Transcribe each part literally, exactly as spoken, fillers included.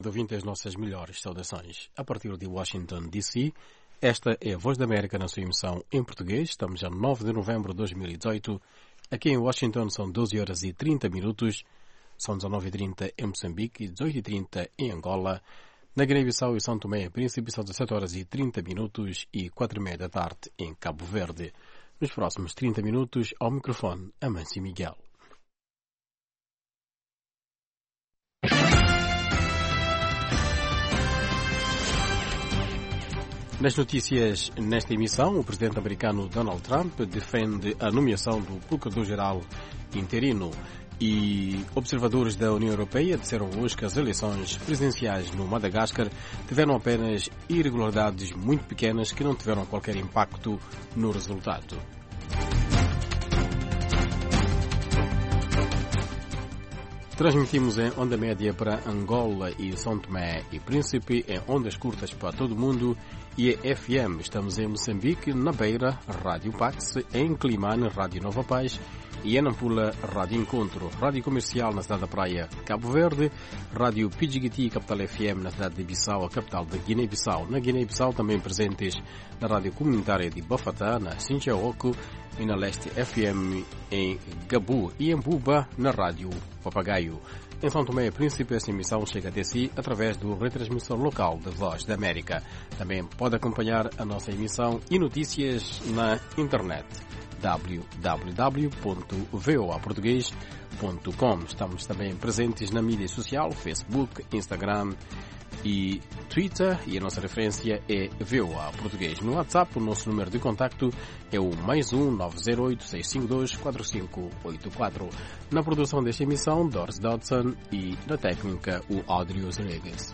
Ouvinte as nossas melhores saudações. A partir de Washington, D C, esta é a Voz da América na sua emissão em português. Estamos a nove de novembro de dois mil e dezoito. Aqui em Washington são doze horas e trinta minutos. São dezenove e trinta em Moçambique, dezoito e trinta em Angola. Na Guiné-Bissau e São Tomé e Príncipe são dezessete horas e trinta minutos e quatro e meia da tarde em Cabo Verde. Nos próximos trinta minutos, ao microfone, Amâncio Miguel. Nas notícias nesta emissão, o presidente americano Donald Trump defende a nomeação do Procurador-Geral interino e observadores da União Europeia disseram hoje que as eleições presidenciais no Madagascar tiveram apenas irregularidades muito pequenas que não tiveram qualquer impacto no resultado. Transmitimos em onda média para Angola e São Tomé e Príncipe, em ondas curtas para todo o mundo e em F M. Estamos em Moçambique, na Beira, Rádio Pax, em Climane, Rádio Nova Paz e em Nampula, Rádio Encontro, Rádio Comercial na cidade da Praia, Cabo Verde, Rádio Pidjigiti, capital F M na cidade de Bissau, a capital da Guiné-Bissau. Na Guiné-Bissau também presentes na Rádio Comunitária de Bafatá, na Sinchaoco e na Leste F M em Gabu e em Buba, na Rádio Papagaio. Em São Tomé e Príncipe, esta emissão chega até si através do retransmissor local da Voz da América. Também pode acompanhar a nossa emissão e notícias na internet w w w ponto voa português ponto com. Estamos também presentes na mídia social, Facebook, Instagram e Twitter, e a nossa referência é V O A Português. No WhatsApp, o nosso número de contacto é o mais um nove zero oito seis cinco dois quatro cinco oito quatro. Na produção desta emissão, Doris Dodson, e na técnica, o Adriano Rodrigues.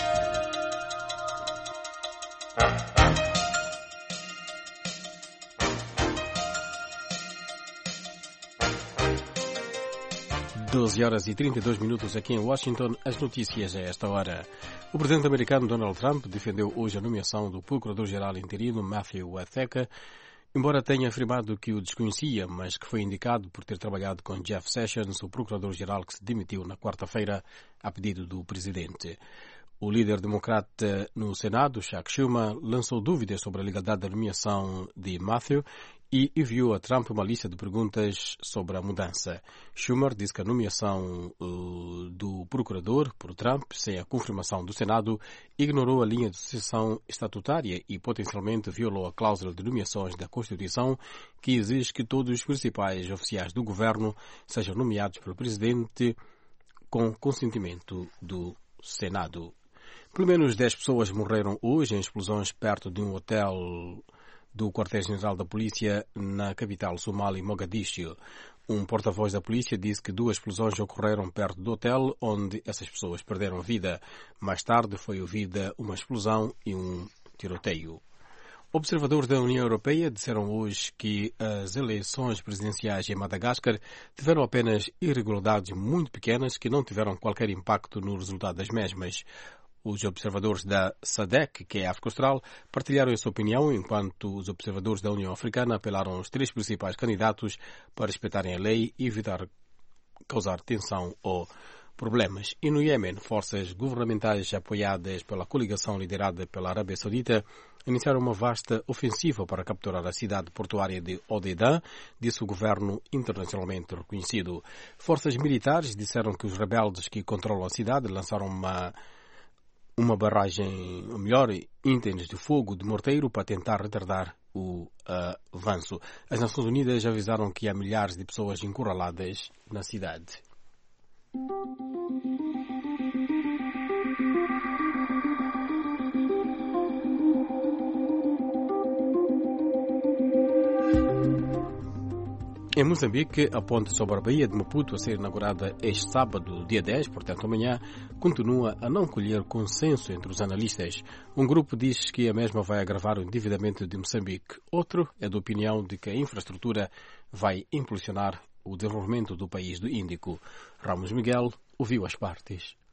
doze horas e trinta e dois minutos aqui em Washington. As notícias a esta hora. O presidente americano Donald Trump defendeu hoje a nomeação do Procurador-Geral interino Matthew Watheka, embora tenha afirmado que o desconhecia, mas que foi indicado por ter trabalhado com Jeff Sessions, o Procurador-Geral que se demitiu na quarta-feira a pedido do presidente. O líder democrata no Senado, Chuck Schumer, lançou dúvidas sobre a legalidade da nomeação de Matthew e enviou a Trump uma lista de perguntas sobre a mudança. Schumer disse que a nomeação uh, do procurador por Trump, sem a confirmação do Senado, ignorou a linha de sucessão estatutária e potencialmente violou a cláusula de nomeações da Constituição, que exige que todos os principais oficiais do governo sejam nomeados pelo presidente com consentimento do Senado. Pelo menos dez pessoas morreram hoje em explosões perto de um hotel do quartel-general da polícia na capital somali, Mogadiscio. Um porta-voz da polícia disse que duas explosões ocorreram perto do hotel onde essas pessoas perderam vida. Mais tarde foi ouvida uma explosão e um tiroteio. Observadores da União Europeia disseram hoje que as eleições presidenciais em Madagascar tiveram apenas irregularidades muito pequenas que não tiveram qualquer impacto no resultado das mesmas. Os observadores da S A D C, que é a África Austral, partilharam essa opinião, enquanto os observadores da União Africana apelaram aos três principais candidatos para respeitarem a lei e evitar causar tensão ou problemas. E no Iêmen, forças governamentais apoiadas pela coligação liderada pela Arábia Saudita iniciaram uma vasta ofensiva para capturar a cidade portuária de Hodeida, disse o governo internacionalmente reconhecido. Forças militares disseram que os rebeldes que controlam a cidade lançaram uma uma barragem, ou melhor, ínteres de fogo de morteiro para tentar retardar o uh, avanço. As Nações Unidas avisaram que há milhares de pessoas encurraladas na cidade. Em Moçambique, a ponte sobre a Baía de Maputo, a ser inaugurada este sábado, dia dez, portanto amanhã, continua a não colher consenso entre os analistas. Um grupo diz que a mesma vai agravar o endividamento de Moçambique. Outro é da opinião de que a infraestrutura vai impulsionar o desenvolvimento do país do Índico. Ramos Miguel ouviu as partes.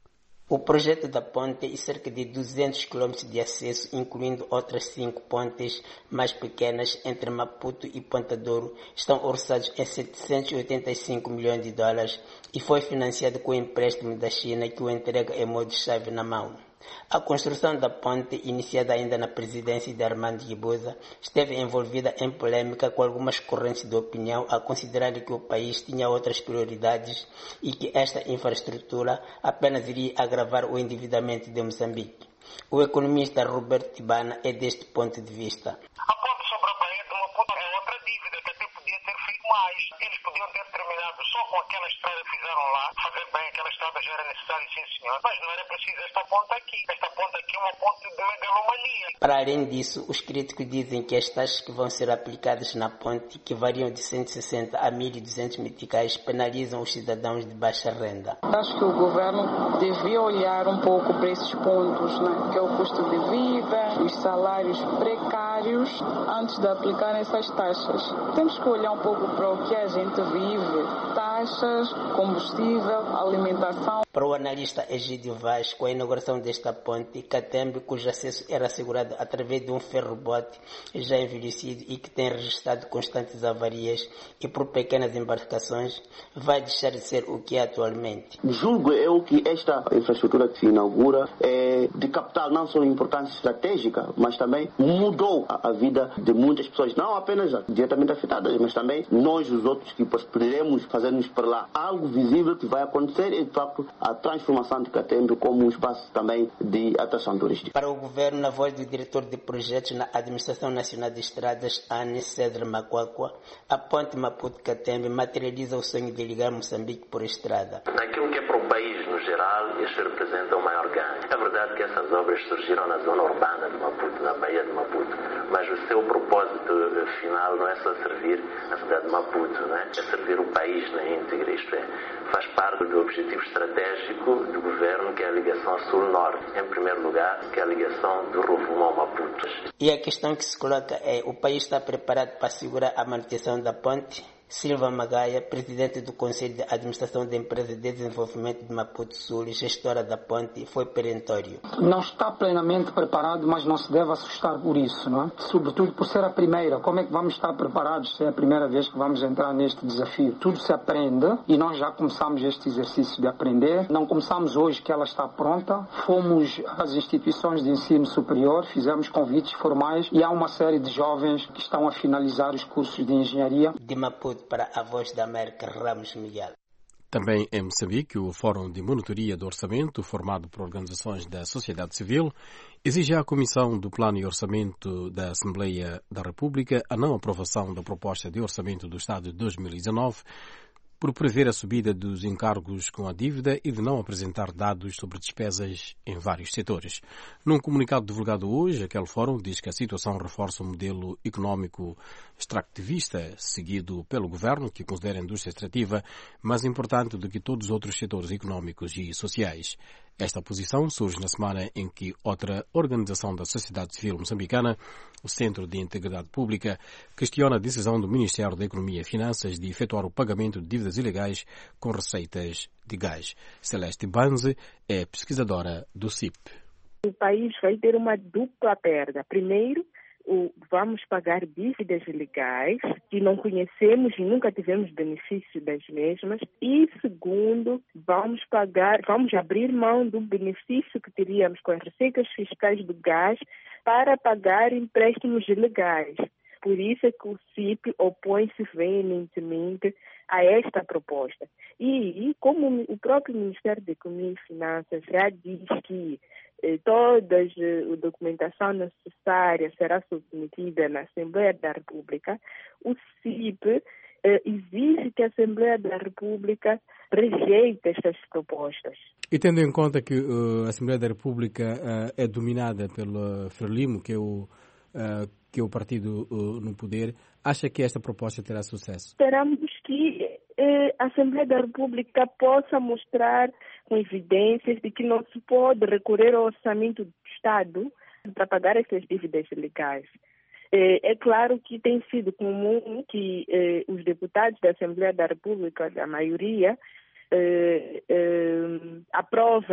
O projeto da ponte e cerca de duzentos quilômetros de acesso, incluindo outras cinco pontes mais pequenas entre Maputo e Ponta Douro, estão orçados em setecentos e oitenta e cinco milhões de dólares e foi financiado com o empréstimo da China, que o entrega em modo chave na mão. A construção da ponte, iniciada ainda na presidência de Armando Guebuza, esteve envolvida em polêmica com algumas correntes de opinião a considerar que o país tinha outras prioridades e que esta infraestrutura apenas iria agravar o endividamento de Moçambique. O economista Roberto Tibana é deste ponto de vista. A ponte sobre a Baía de Maputo é outra dívida que até podia ter feito mais. Eles podiam ter terminado só com aquela estrada que fizeram lá. Fazer bem aquela estrada já era necessário, sim senhor. Mas não era preciso esta ponte aqui. Esta ponte aqui é uma ponte de megalomania. Para além disso, os críticos dizem que as taxas que vão ser aplicadas na ponte, que variam de cento e sessenta a mil e duzentos meticais, penalizam os cidadãos de baixa renda. Acho que o governo devia olhar um pouco para esses pontos, né? Que é o custo de vida, os salários precários, antes de aplicar essas taxas. Temos que olhar um pouco para o que a gente vive, taxas, combustível, alimentação. Para o analista Egídio Vaz, com a inauguração desta ponte, Catembe, cujo acesso era assegurado através de um ferrobote já envelhecido e que tem registrado constantes avarias e por pequenas embarcações, vai deixar de ser o que é atualmente. Julgo eu que esta infraestrutura que se inaugura é de capital não só importância estratégica, mas também mudou a, a vida de muitas pessoas, não apenas diretamente afetadas, mas também nós, os outros, que poderemos fazer-nos para lá. Algo visível que vai acontecer é, de facto, a transformação de Catembe como um espaço também de atração turística. Para o governo, na voz do diretor de projetos na Administração Nacional de Estradas, Anne Cedra Macuacua, a ponte Maputo-Catembe materializa o sonho de ligar Moçambique por estrada. Naquilo que é para o país, no geral, isso representa o maior ganho. É verdade que essas obras surgiram na zona urbana de Maputo, na Baía de Maputo, mas o seu propósito final não é só servir a cidade de Maputo, não é? É servir o país na íntegra, isto é, faz parte do objetivo estratégico do governo, que é a ligação sul-norte, em primeiro lugar, que é a ligação do Rovuma ao Maputo. E a questão que se coloca é: o país está preparado para assegurar a manutenção da ponte? Silva Magaia, presidente do Conselho de Administração da Empresa de Desenvolvimento de Maputo Sul e gestora da ponte, foi perentório. Não está plenamente preparado, mas não se deve assustar por isso, não é? Sobretudo por ser a primeira. Como é que vamos estar preparados se é a primeira vez que vamos entrar neste desafio? Tudo se aprende e nós já começamos este exercício de aprender. Não começamos hoje que ela está pronta. Fomos às instituições de ensino superior, fizemos convites formais e há uma série de jovens que estão a finalizar os cursos de engenharia. De Maputo para a Voz da América, Ramos Miguel. Também em Moçambique, o Fórum de Monitoria do Orçamento, formado por organizações da sociedade civil, exige à Comissão do Plano e Orçamento da Assembleia da República a não aprovação da proposta de orçamento do Estado de dois mil e dezanove, por prever a subida dos encargos com a dívida e de não apresentar dados sobre despesas em vários setores. Num comunicado divulgado hoje, aquele fórum diz que a situação reforça o modelo económico extractivista seguido pelo governo, que considera a indústria extrativa mais importante do que todos os outros setores económicos e sociais. Esta posição surge na semana em que outra organização da sociedade civil moçambicana, o Centro de Integridade Pública, questiona a decisão do Ministério da Economia e Finanças de efetuar o pagamento de dívidas ilegais com receitas de gás. Celeste Banze é pesquisadora do C I P. O país vai ter uma dupla perda. Primeiro, o, vamos pagar dívidas legais que não conhecemos e nunca tivemos benefício das mesmas. E segundo, vamos pagar, vamos abrir mão do benefício que teríamos com as receitas fiscais do gás para pagar empréstimos legais. Por isso é que o C I P opõe-se veementemente a esta proposta. E, como o próprio Ministério da Economia e Finanças já diz que eh, toda a documentação necessária será submetida na Assembleia da República, o C I P eh, exige que a Assembleia da República rejeite estas propostas. E tendo em conta que uh, a Assembleia da República uh, é dominada pelo Frelimo, que é o Uh, que é o partido uh, no poder, acha que esta proposta terá sucesso? Esperamos que eh, a Assembleia da República possa mostrar com evidências de que não se pode recorrer ao orçamento do Estado para pagar essas dívidas legais. Eh, é claro que tem sido comum que eh, os deputados da Assembleia da República, da maioria, eh, eh, aprovem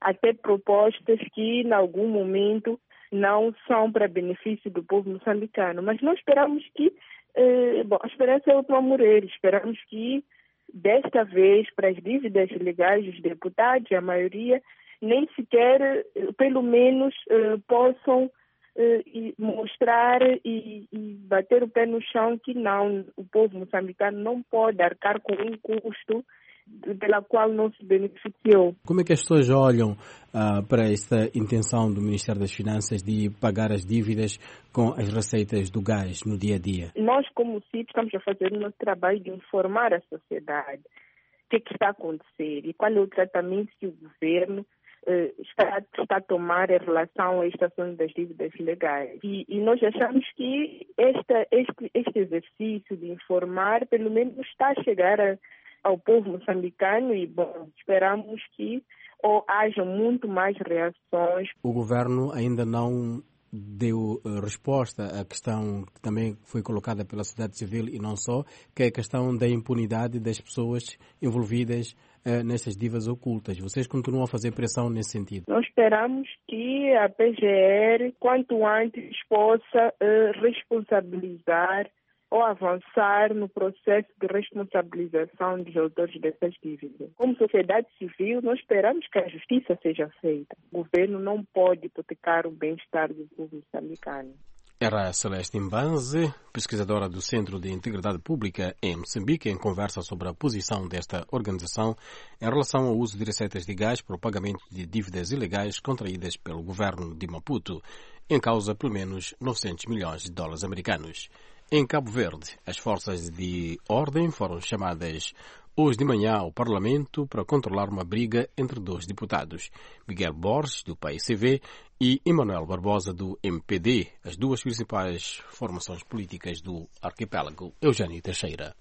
até propostas que, em algum momento, não são para benefício do povo moçambicano. Mas nós esperamos que, eh, bom, a esperança é a última a morrer. Esperamos que, desta vez, para as dívidas legais dos deputados, a maioria, nem sequer, pelo menos, eh, possam eh, mostrar e, e bater o pé no chão que não, o povo moçambicano não pode arcar com um custo pela qual não se beneficiou. Como é que as pessoas olham uh, para esta intenção do Ministério das Finanças de pagar as dívidas com as receitas do gás no dia a dia? Nós, como C I P, estamos a fazer o nosso trabalho de informar a sociedade o que, é que está a acontecer e qual é o tratamento que o governo uh, está, está a tomar em relação a este assunto das dívidas legais. E, e nós achamos que esta, este, este exercício de informar, pelo menos, está a chegar a ao povo moçambicano e, bom, esperamos que ou haja muito mais reações. O governo ainda não deu uh, resposta à questão que também foi colocada pela sociedade civil e não só, que é a questão da impunidade das pessoas envolvidas uh, nestas dívidas ocultas. Vocês continuam a fazer pressão nesse sentido? Nós esperamos que a P G R, quanto antes, possa uh, responsabilizar ou avançar no processo de responsabilização dos autores dessas dívidas. Como sociedade civil, nós esperamos que a justiça seja feita. O governo não pode hipotecar o bem-estar do povo moçambicano. Era Celeste Mbanze, pesquisadora do Centro de Integridade Pública em Moçambique, em conversa sobre a posição desta organização em relação ao uso de receitas de gás para o pagamento de dívidas ilegais contraídas pelo governo de Maputo, em causa pelo menos novecentos milhões de dólares americanos. Em Cabo Verde, as forças de ordem foram chamadas hoje de manhã ao Parlamento para controlar uma briga entre dois deputados, Miguel Borges, do P S V, e Emanuel Barbosa, do M P D, as duas principais formações políticas do arquipélago. Eugênio Teixeira.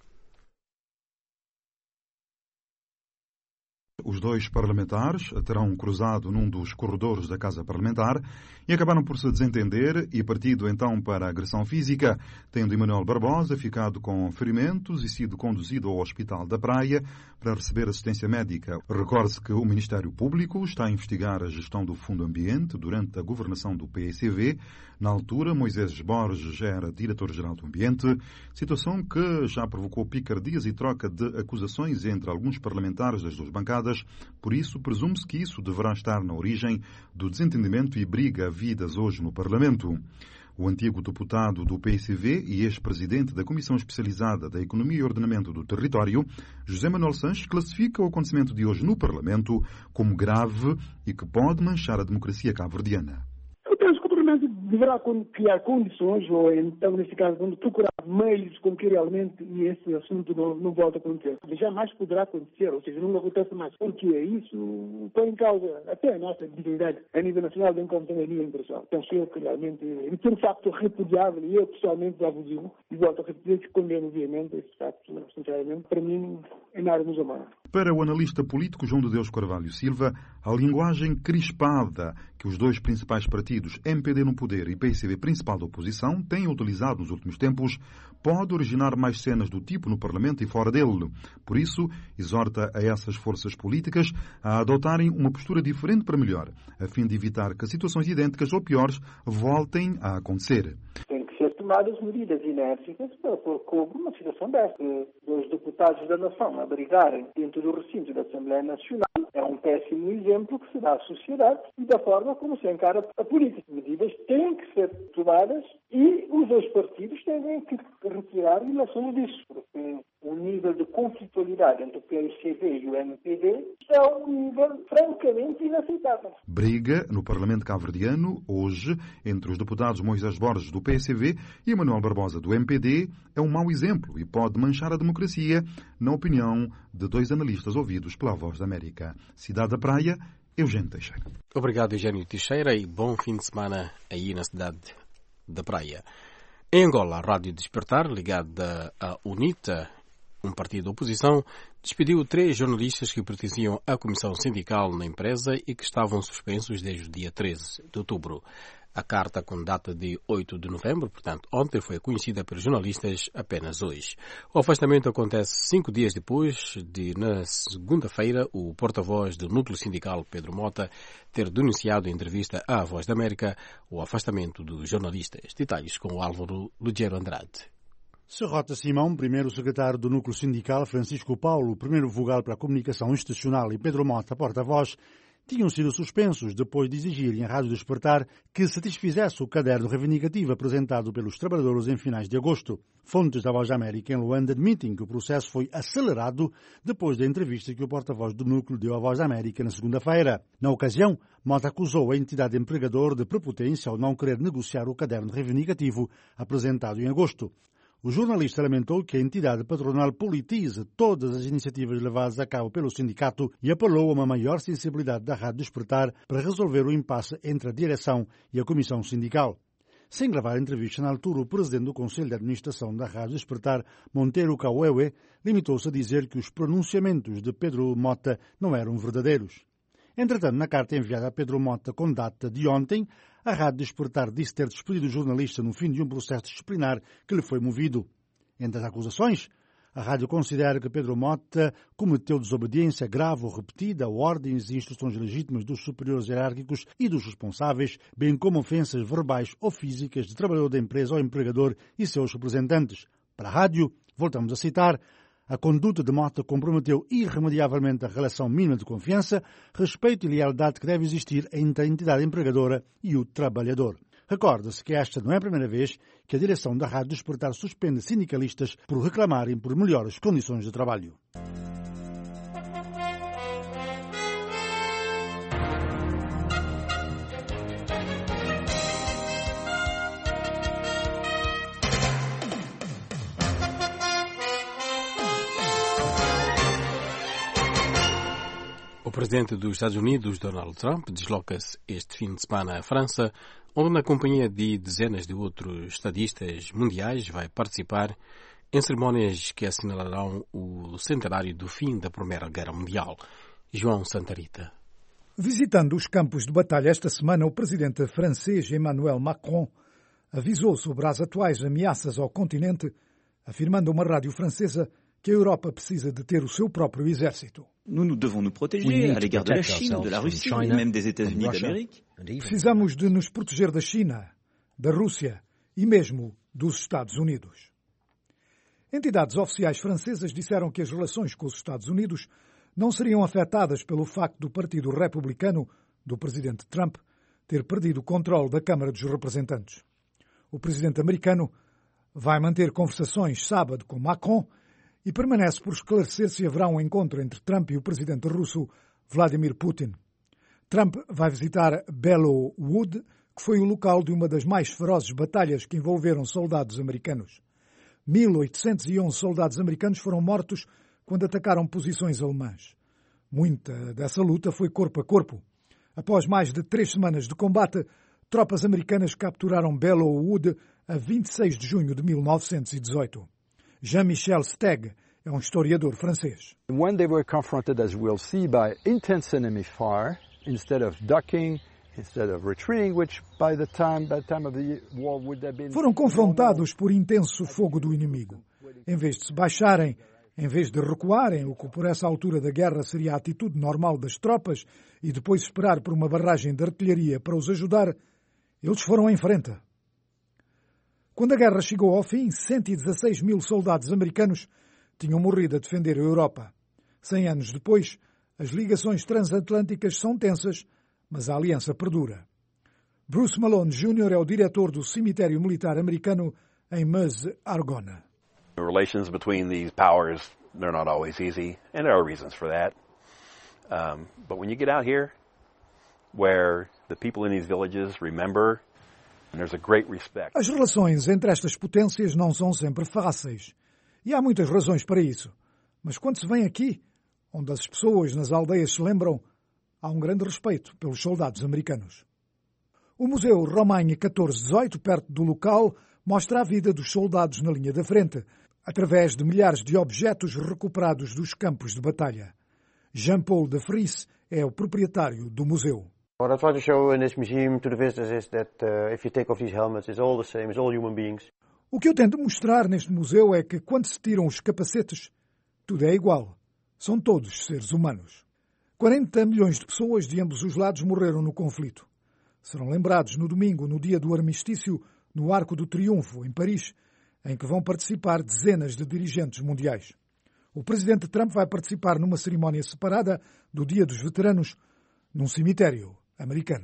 Os dois parlamentares terão cruzado num dos corredores da Casa Parlamentar e acabaram por se desentender e partido então para a agressão física, tendo Emanuel Barbosa ficado com ferimentos e sido conduzido ao Hospital da Praia para receber assistência médica. Recorde-se que o Ministério Público está a investigar a gestão do Fundo Ambiente durante a governação do P S V. Na altura, Moisés Borges era diretor-geral do Ambiente, situação que já provocou picardias e troca de acusações entre alguns parlamentares das duas bancadas. Por isso, presume-se que isso deverá estar na origem do desentendimento e briga havidas hoje no Parlamento. O antigo deputado do P S V e ex-presidente da Comissão Especializada da Economia e Ordenamento do Território, José Manuel Sanches, classifica o acontecimento de hoje no Parlamento como grave e que pode manchar a democracia cabo-verdiana. Eu penso que o Parlamento deverá criar condições, ou então, nesse caso, procurar meios com que realmente esse assunto não, não volte a acontecer. Jamais poderá acontecer, ou seja, não acontece mais. Porque isso põe em causa até a nossa dignidade a nível nacional, bem como também a nível internacional. Penso eu que realmente é um facto repudiável e eu pessoalmente abusivo e volto a repetir que condeno obviamente esse facto, sinceramente, para mim é nada nos amar. Para o analista político João de Deus Carvalho Silva, a linguagem crispada que os dois principais partidos, M P D no poder e P S V principal da oposição, têm utilizado nos últimos tempos, pode originar mais cenas do tipo no Parlamento e fora dele. Por isso, exorta a essas forças políticas a adotarem uma postura diferente para melhor, a fim de evitar que situações idênticas ou piores voltem a acontecer. Tem que ser tomadas medidas enérgicas para pôr como uma situação desta. Os deputados da nação a brigarem dentro do recinto da Assembleia Nacional é um péssimo exemplo que se dá à sociedade e da forma como se encara a política. Medidas têm que ser tomadas e os dois partidos têm que retirar relações disso, porque o nível de conflitualidade entre o P S V e o M P D é um nível francamente inaceitável. Briga no Parlamento cabo-verdiano, hoje, entre os deputados Moisés Borges do P S V e Emanuel Barbosa do M P D, é um mau exemplo e pode manchar a democracia, na opinião de dois analistas ouvidos pela Voz da América. Cidade da Praia, Eugênio Teixeira. Obrigado, Eugênio Teixeira, e bom fim de semana aí na Cidade da Praia. Em Angola, a Rádio Despertar, ligada à UNITA, Um partido da oposição despediu três jornalistas que pertenciam à comissão sindical na empresa e que estavam suspensos desde o dia treze de outubro. A carta, com data de oito de novembro, portanto ontem, foi conhecida pelos jornalistas apenas hoje. O afastamento acontece cinco dias depois de, na segunda-feira, o porta-voz do núcleo sindical, Pedro Mota, ter denunciado em entrevista à Voz da América o afastamento dos jornalistas. Detalhes com o Álvaro Lugero Andrade. Serrota Simão, primeiro secretário do núcleo sindical, Francisco Paulo, primeiro vogal para a comunicação institucional, e Pedro Mota, porta-voz, tinham sido suspensos depois de exigirem à Rádio Despertar que satisfizesse o caderno reivindicativo apresentado pelos trabalhadores em finais de agosto. Fontes da Voz da América em Luanda admitem que o processo foi acelerado depois da entrevista que o porta-voz do núcleo deu à Voz da América na segunda-feira. Na ocasião, Mota acusou a entidade empregadora de prepotência ao não querer negociar o caderno reivindicativo apresentado em agosto. O jornalista lamentou que a entidade patronal politize todas as iniciativas levadas a cabo pelo sindicato e apelou a uma maior sensibilidade da Rádio Despertar para resolver o impasse entre a direção e a comissão sindical. Sem gravar a entrevista na altura, o presidente do Conselho de Administração da Rádio Despertar, Monteiro Cauewe, limitou-se a dizer que os pronunciamentos de Pedro Mota não eram verdadeiros. Entretanto, na carta enviada a Pedro Mota com data de ontem, a Rádio Despertar disse ter despedido o jornalista no fim de um processo disciplinar que lhe foi movido. Entre as acusações, a rádio considera que Pedro Mota cometeu desobediência grave ou repetida a ordens e instruções legítimas dos superiores hierárquicos e dos responsáveis, bem como ofensas verbais ou físicas de trabalhador da empresa ou empregador e seus representantes. Para a rádio, voltamos a citar, a conduta de Mota comprometeu irremediavelmente a relação mínima de confiança, respeito e lealdade que deve existir entre a entidade empregadora e o trabalhador. Recorda-se que esta não é a primeira vez que a direção da Rádio Despertar suspende sindicalistas por reclamarem por melhores condições de trabalho. O presidente dos Estados Unidos, Donald Trump, desloca-se este fim de semana à França, onde, na companhia de dezenas de outros estadistas mundiais, vai participar em cerimónias que assinalarão o centenário do fim da Primeira Guerra Mundial. João Santarita. Visitando os campos de batalha esta semana, o presidente francês Emmanuel Macron avisou sobre as atuais ameaças ao continente, afirmando a uma rádio francesa que a Europa precisa de ter o seu próprio exército. Nous, nous devons nous protéger à l'égard de la Chine, de la Russie et même des États-Unis d'Amérique. Precisamos de nos proteger da China, da Rússia e mesmo dos Estados Unidos. Entidades oficiais francesas disseram que as relações com os Estados Unidos não seriam afetadas pelo facto do Partido Republicano, do presidente Trump, ter perdido o controle da Câmara dos Representantes. O presidente americano vai manter conversações sábado com Macron e permanece por esclarecer se haverá um encontro entre Trump e o presidente russo Vladimir Putin. Trump vai visitar Belleau Wood, que foi o local de uma das mais ferozes batalhas que envolveram soldados americanos. mil oitocentos e onze soldados americanos foram mortos quando atacaram posições alemãs. Muita dessa luta foi corpo a corpo. Após mais de três semanas de combate, tropas americanas capturaram Belleau Wood a vinte e seis de junho de mil novecentos e dezoito. Jean-Michel Steg é um historiador francês. When they were confronted, as we'll see, by intense enemy fire, instead of ducking, instead of retreating, which by the time, by the time of the war would have been... Foram confrontados por intenso fogo do inimigo. Em vez de se baixarem, em vez de recuarem, o que por essa altura da guerra seria a atitude normal das tropas, e depois esperar por uma barragem de artilharia para os ajudar, eles foram em frente. Quando a guerra chegou ao fim, cento e dezesseis mil soldados americanos tinham morrido a defender a Europa. Cem anos depois, as ligações transatlânticas são tensas, mas a aliança perdura. Bruce Malone Júnior é o diretor do cemitério militar americano em Meuse-Argonne. The relations between these powers, they're not always easy, and there are reasons for that. Um, but when you get out here, where the people in these villages remember, and there's a great respect. As relações entre estas potências não são sempre fáceis. E há muitas razões para isso. Mas quando se vem aqui, onde as pessoas nas aldeias se lembram, há um grande respeito pelos soldados americanos. O Museu Romagne catorze dezoito, perto do local, mostra a vida dos soldados na linha da frente. através de milhares de objetos recuperados dos campos de batalha. Jean-Paul de Vries é o proprietário do museu. What I try to show in this museum to the visitors is that uh, if you take off these helmets, it's all the same, it's all human beings. O que eu tento mostrar neste museu é que quando se tiram os capacetes, tudo é igual. São todos seres humanos. quarenta milhões de pessoas de ambos os lados morreram no conflito. Serão lembrados no domingo, no dia do armistício, no Arco do Triunfo, em Paris, em que vão participar dezenas de dirigentes mundiais. O presidente Trump vai participar numa cerimónia separada do Dia dos Veteranos, num cemitério americano.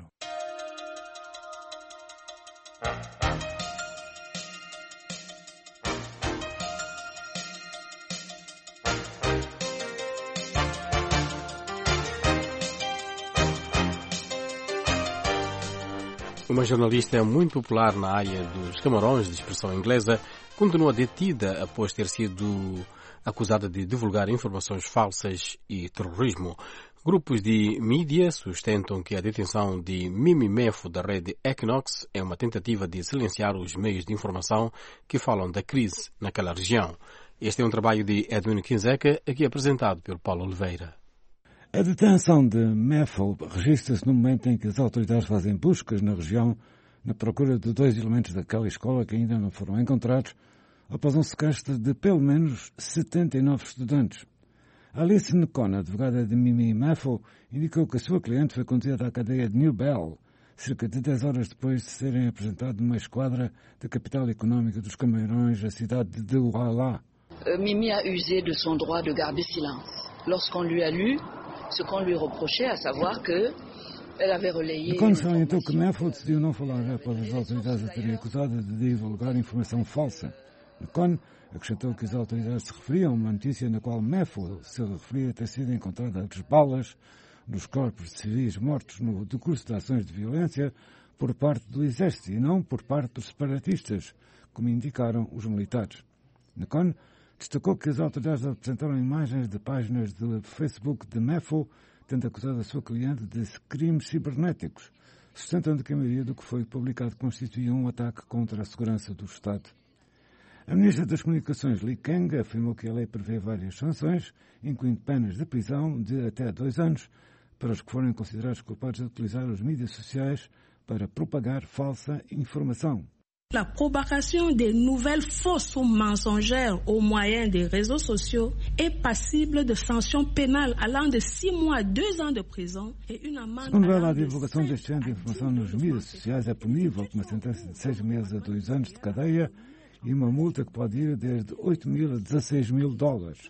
Uma jornalista muito popular na área dos Camarões, de expressão inglesa, continua detida após ter sido acusada de divulgar informações falsas e terrorismo. Grupos de mídia sustentam que a detenção de Mimi Mefo da rede Equinox é uma tentativa de silenciar os meios de informação que falam da crise naquela região. Este é um trabalho de Edwin Kinzeca, aqui apresentado pelo Paulo Oliveira. A detenção de Mefo registra-se no momento em que as autoridades fazem buscas na região na procura de dois elementos daquela escola que ainda não foram encontrados após um sequestro de pelo menos setenta e nove estudantes. Alice Necon, advogada de Mimi Mefo, indicou que a sua cliente foi conduzida à cadeia de New Bell, cerca de dez horas depois de serem apresentados numa esquadra da capital económica dos Camarões, a cidade de Douala. Mimi a usé de son droit de garder silence lorsqu'on lui a lu ce qu'on lui reprochait, à savoir que elle avait relayé. Necon salientou que Mefo decidiu não falar após as autoridades a terem acusado de divulgar informação falsa. Necon acrescentou que as autoridades se referiam a uma notícia na qual Mefo se referia a ter sido encontrada as balas nos corpos de civis mortos no decurso de ações de violência por parte do exército e não por parte dos separatistas, como indicaram os militares. Necon destacou que as autoridades apresentaram imagens de páginas do Facebook de Mefo, tendo acusado a sua cliente de crimes cibernéticos, sustentando que a maioria do que foi publicado constituía um ataque contra a segurança do Estado. A ministra das Comunicações, Li Kang, afirmou que a lei prevê várias sanções, incluindo penas de prisão de até dois anos, para os que forem considerados culpados de utilizar os mídias sociais para propagar falsa informação. La propagation des nouvelles fausses ou mensongères au moyen des réseaux sociaux est passible de sanctions pénales allant de six mois à deux ans de prison et une amende. Segundo ela, a divulgação deste género de informação nos mídias sociais é punível com uma sentença de seis meses a dois anos de cadeia e uma multa que pode ir desde oito mil a dezasseis mil dólares.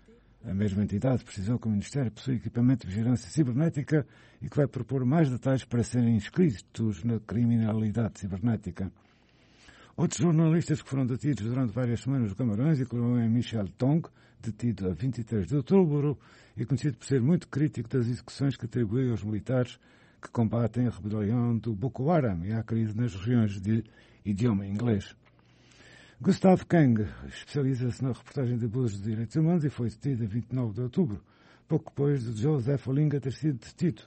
A mesma entidade precisou que o Ministério possui equipamento de vigilância cibernética e que vai propor mais detalhes para serem inscritos na criminalidade cibernética. Outros jornalistas que foram detidos durante várias semanas nos Camarões incluem em Michel Tong, detido a vinte e três de outubro e conhecido por ser muito crítico das execuções que atribui aos militares que combatem a rebelião do Boko Haram e a crise nas regiões de idioma inglês. Gustave Kang especializa-se na reportagem de abusos de direitos humanos e foi detido a vinte e nove de outubro, pouco depois de Joseph Olinga ter sido detido.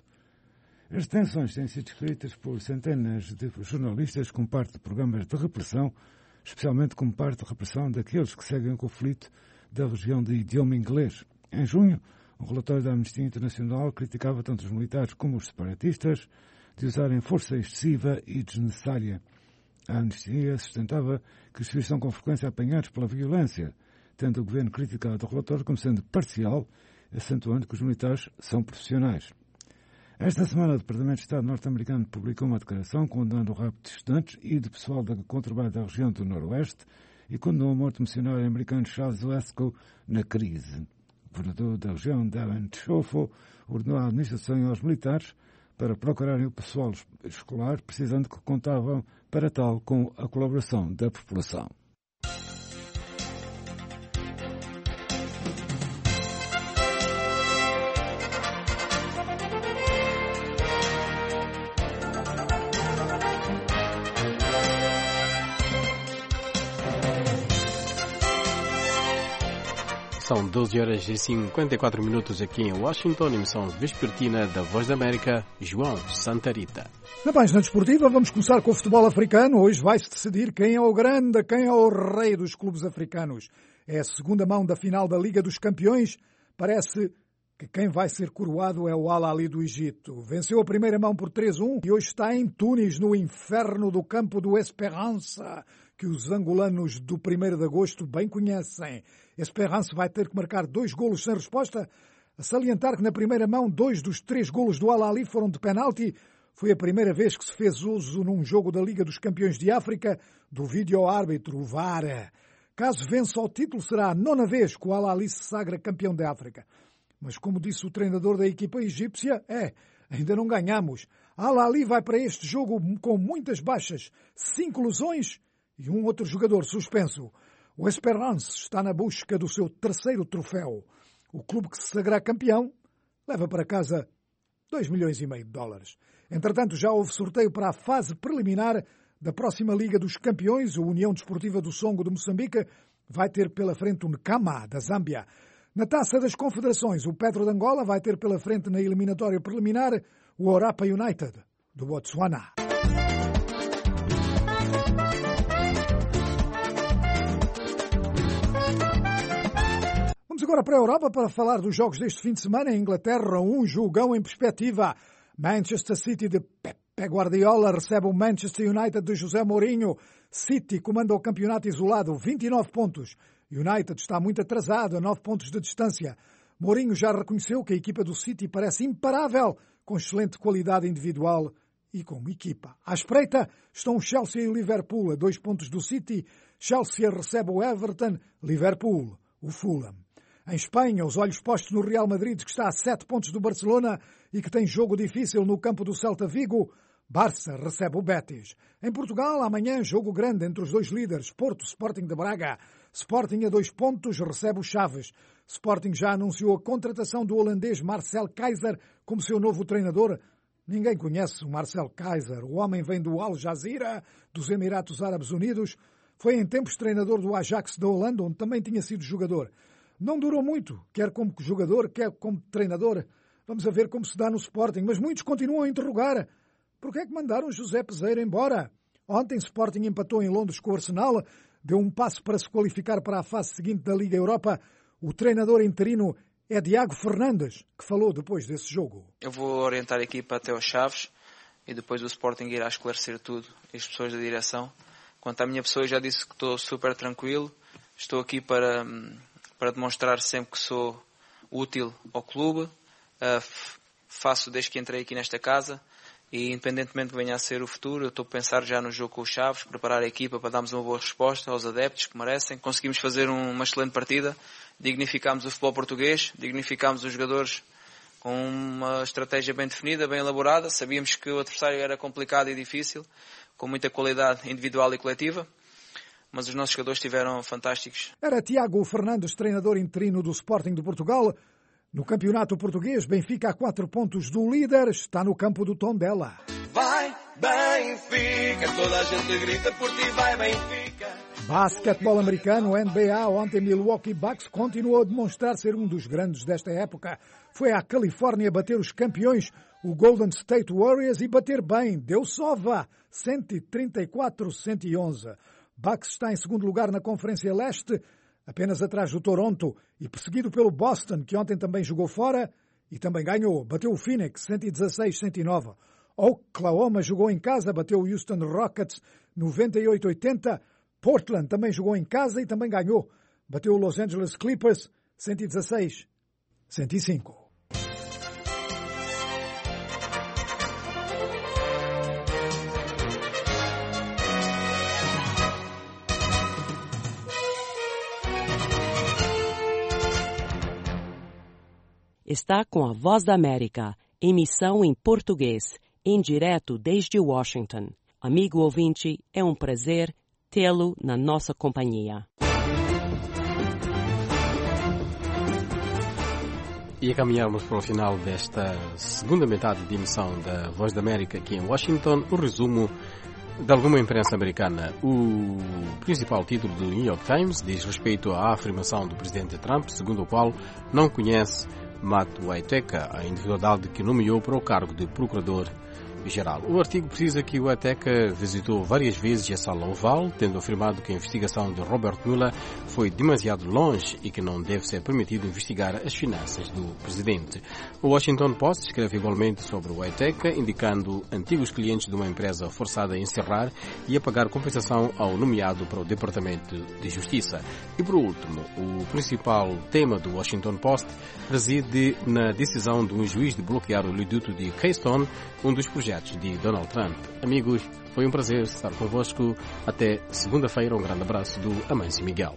As detenções têm sido escritas por centenas de jornalistas como parte de programas de repressão, especialmente como parte de repressão daqueles que seguem o conflito da região de idioma inglês. Em junho, um relatório da Amnistia Internacional criticava tanto os militares como os separatistas de usarem força excessiva e desnecessária. A Amnistia sustentava que os civis são com frequência apanhados pela violência, tendo o governo criticado o relatório como sendo parcial, acentuando que os militares são profissionais. Esta semana, o Departamento de Estado norte-americano publicou uma declaração condenando o rapto de estudantes e de pessoal da contrabanda da região do Noroeste e condenou a morte do missionário americano Charles Wesco na crise. O governador da região, Darren Chofo, ordenou à administração e aos militares para procurarem o pessoal escolar, precisando que contavam para tal com a colaboração da população. São doze horas e cinquenta e quatro minutos aqui em Washington, emissão vespertina da Voz da América, João Santarita. Na página desportiva vamos começar com o futebol africano. Hoje vai-se decidir quem é o grande, quem é o rei dos clubes africanos. É a segunda mão da final da Liga dos Campeões. Parece que quem vai ser coroado é o Al Ahly do Egito. Venceu a primeira mão por três a um e hoje está em Tunis, no inferno do campo do Esperança, que os angolanos do primeiro de agosto bem conhecem. Esperança vai ter que marcar dois golos sem resposta. A salientar que na primeira mão, dois dos três golos do Al Ahly foram de penalti. Foi a primeira vez que se fez uso num jogo da Liga dos Campeões de África do vídeo-árbitro, o V A R. Caso vença o título, será a nona vez que o Al Ahly se sagra campeão da África. Mas como disse o treinador da equipa egípcia, é, ainda não ganhamos. Al Ahly vai para este jogo com muitas baixas, cinco lesões e um outro jogador suspenso. O Esperance está na busca do seu terceiro troféu. O clube que se sagrará campeão leva para casa dois milhões e meio de dólares. Entretanto, já houve sorteio para a fase preliminar da próxima Liga dos Campeões. A União Desportiva do Songo de Moçambique vai ter pela frente o Nkama, da Zâmbia. Na Taça das Confederações, o Petro de Angola vai ter pela frente na eliminatória preliminar o Orapa United, do Botsuana. Vamos agora para a Europa para falar dos jogos deste fim de semana. Em Inglaterra, um jogão em perspectiva. Manchester City de Pep Guardiola recebe o Manchester United de José Mourinho. City comanda o campeonato isolado, vinte e nove pontos. United está muito atrasado, a nove pontos de distância. Mourinho já reconheceu que a equipa do City parece imparável, com excelente qualidade individual e como equipa. À espreita estão o Chelsea e o Liverpool, a dois pontos do City. Chelsea recebe o Everton, Liverpool, o Fulham. Em Espanha, os olhos postos no Real Madrid, que está a sete pontos do Barcelona e que tem jogo difícil no campo do Celta Vigo. Barça recebe o Betis. Em Portugal, amanhã, jogo grande entre os dois líderes, Porto, Sporting de Braga. Sporting a dois pontos recebe o Chaves. Sporting já anunciou a contratação do holandês Marcel Keizer como seu novo treinador. Ninguém conhece o Marcel Keizer. O homem vem do Al Jazeera, dos Emirados Árabes Unidos. Foi em tempos treinador do Ajax da Holanda, onde também tinha sido jogador. Não durou muito, quer como jogador, quer como treinador. Vamos a ver como se dá no Sporting, mas muitos continuam a interrogar. Por que é que mandaram José Peseiro embora? Ontem Sporting empatou em Londres com o Arsenal, deu um passo para se qualificar para a fase seguinte da Liga Europa. O treinador interino é Diago Fernandes, que falou depois desse jogo. Eu vou orientar a equipa até aos Chaves e depois o Sporting irá esclarecer tudo, as pessoas da direção. Quanto à minha pessoa, eu já disse que estou super tranquilo. Estou aqui para, para demonstrar sempre que sou útil ao clube. Uh, faço desde que entrei aqui nesta casa. E independentemente de venha a ser o futuro, eu estou a pensar já no jogo com os Chaves, preparar a equipa para darmos uma boa resposta aos adeptos que merecem. Conseguimos fazer um, uma excelente partida, dignificámos o futebol português, dignificámos os jogadores com uma estratégia bem definida, bem elaborada. Sabíamos que o adversário era complicado e difícil, com muita qualidade individual e coletiva, mas os nossos jogadores estiveram fantásticos. Era Tiago Fernandes, treinador interino do Sporting de Portugal. No campeonato português, Benfica a quatro pontos do líder, está no campo do Tondela. Vai Benfica, toda a gente grita por ti, vai Benfica. Basquetebol americano, N B A, ontem Milwaukee Bucks continuou a demonstrar ser um dos grandes desta época. Foi à Califórnia bater os campeões, o Golden State Warriors, e bater bem, deu sova, cento e trinta e quatro a cento e onze. Bucks está em segundo lugar na Conferência Leste, apenas atrás do Toronto e perseguido pelo Boston, que ontem também jogou fora e também ganhou. Bateu o Phoenix, cento e dezasseis a cento e nove. Oklahoma jogou em casa, bateu o Houston Rockets, noventa e oito a oitenta. Portland também jogou em casa e também ganhou. Bateu o Los Angeles Clippers, cento e dezasseis a cento e cinco. Está com a Voz da América, emissão em português, em direto desde Washington. Amigo ouvinte, é um prazer tê-lo na nossa companhia. E caminhamos para o final desta segunda metade de emissão da Voz da América aqui em Washington, o resumo de alguma imprensa americana. O principal título do New York Times diz respeito à afirmação do presidente Trump, segundo o qual não conhece Matt Whitaker, a individualidade que nomeou para o cargo de procurador Geral. O artigo precisa que o ETECA visitou várias vezes a sala oval, tendo afirmado que a investigação de Robert Mueller foi demasiado longe e que não deve ser permitido investigar as finanças do presidente. O Washington Post escreve igualmente sobre o ETECA, indicando antigos clientes de uma empresa forçada a encerrar e a pagar compensação ao nomeado para o Departamento de Justiça. E por último, o principal tema do Washington Post reside na decisão de um juiz de bloquear o oleoduto de Keystone, um dos projetos de Donald Trump. Amigos, foi um prazer estar convosco. Até segunda-feira. Um grande abraço do Amâncio Miguel.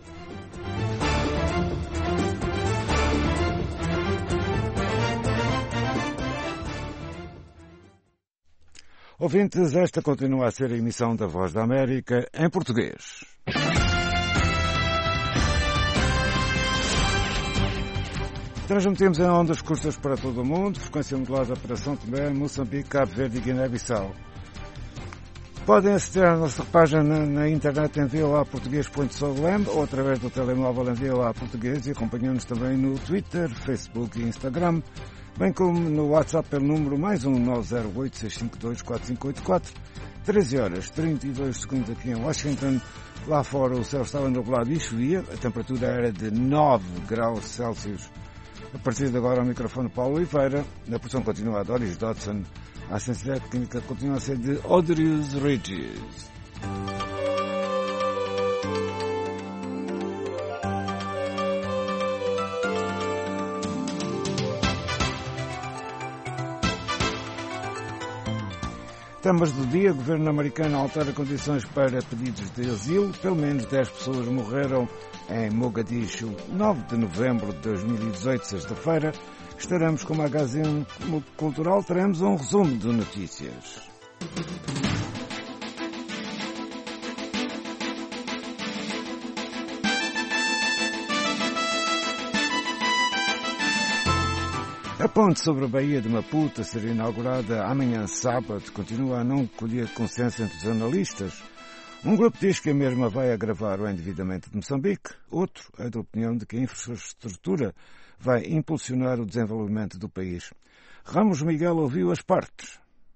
Ouvintes, esta continua a ser a emissão da Voz da América em português. Transmitimos em ondas curtas para todo o mundo, frequência modulada para São Tomé, Moçambique, Cabo Verde e Guiné-Bissau. Podem assistir à nossa página na, na internet em v o a português ponto soulem ou através do telemóvel em v o a português e acompanhando-nos também no Twitter, Facebook e Instagram, bem como no WhatsApp pelo número mais um nove zero oito, seis cinco dois, quatro cinco oito quatro. treze horas e trinta e dois segundos aqui em Washington. Lá fora o céu estava nublado e chovia, a temperatura era de nove graus Celsius. A partir de agora, o microfone Paulo Oliveira. Na produção continua a Doris Dodson. A assistência técnica continua a ser de Odrius Regis. Temas do dia. O governo americano altera condições para pedidos de asilo. Pelo menos dez pessoas morreram em Mogadishu. nove de novembro de dois mil e dezoito, sexta-feira. Estaremos com o Magazine Cultural. Teremos um resumo de notícias. A ponte sobre a Baía de Maputo, a ser inaugurada amanhã sábado, continua a não colher consenso entre os analistas. Um grupo diz que a mesma vai agravar o endividamento de Moçambique, outro é da opinião de que a infraestrutura vai impulsionar o desenvolvimento do país. Ramos Miguel ouviu as partes.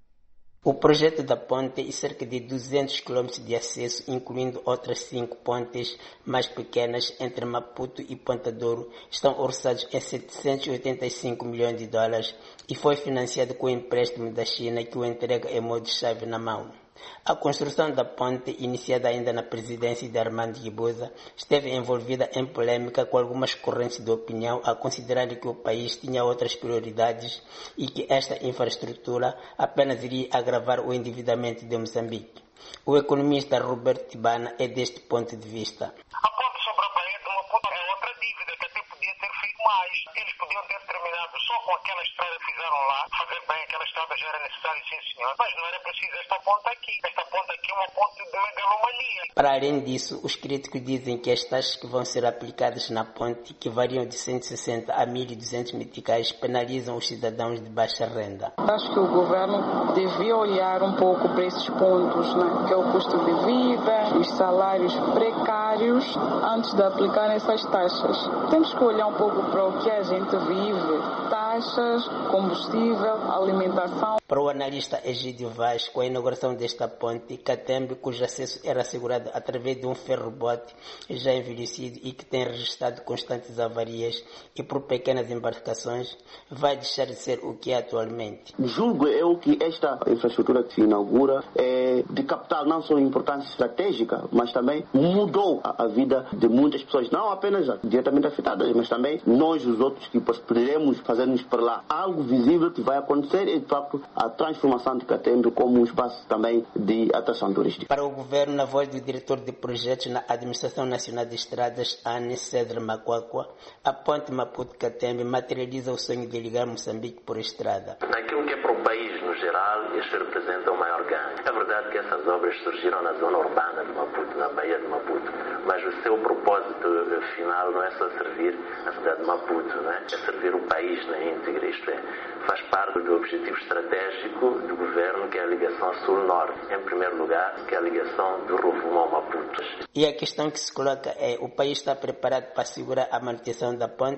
O projeto da ponte e cerca de duzentos quilômetros de acesso, incluindo outras cinco pontes mais pequenas entre Maputo e Ponta Douro, estão orçados em setecentos e oitenta e cinco milhões de dólares e foi financiado com o empréstimo da China que o entrega em modo chave na mão. A construção da ponte, iniciada ainda na presidência de Armando Guebuza, esteve envolvida em polêmica com algumas correntes de opinião a considerar que o país tinha outras prioridades e que esta infraestrutura apenas iria agravar o endividamento de Moçambique. O economista Roberto Tibana é deste ponto de vista. A ponte sobre a Baía de Maputo é outra dívida que até podia ter feito mais. Eles podiam ter terminado só com aquela estrada que fizeram lá. Fazer bem aquela estrada já era necessário, sim senhor. Mas não era preciso esta ponte aqui. Esta ponte aqui é uma ponte de megalomania. Para além disso, os críticos dizem que as taxas que vão ser aplicadas na ponte, que variam de cento e sessenta a mil e duzentos meticais, penalizam os cidadãos de baixa renda. Acho que o governo devia olhar um pouco para esses pontos, né? Que é o custo de vida, os salários precários, antes de aplicar essas taxas. Temos que olhar um pouco para o que a gente vive. Taxas, combustível, alimentação. Para o analista Egídio Vaz, com a inauguração desta ponte, Catembe, cujo acesso era assegurado através de um ferrobote já envelhecido e que tem registrado constantes avarias e por pequenas embarcações, vai deixar de ser o que é atualmente. Julgo eu que esta infraestrutura que se inaugura é de capital não só importância estratégica, mas também mudou a, a vida de muitas pessoas, não apenas diretamente afetadas, mas também nós, os outros, que poderemos fazer-nos para lá. Algo visível que vai acontecer é, de facto, a transformação de Catembe como um espaço também de atração turística. Para o governo, na voz do diretor de projetos na Administração Nacional de Estradas, Anne Cedra Macuacua, a ponte Maputo-Catembe materializa o sonho de ligar Moçambique por estrada. Naquilo que é para o país no geral, isto representa o maior ganho. É verdade que essas obras surgiram na zona urbana de Maputo, na Baía de Maputo, mas o seu propósito final não é só servir a cidade de Maputo, não é? É servir o país na íntegra, isto é, faz parte do objetivo estratégico do governo, que é a ligação sul-norte. Em primeiro lugar, que é a ligação do Rovuma ao Maputo. E a questão que se coloca é, o país está preparado para assegurar a manutenção da ponte?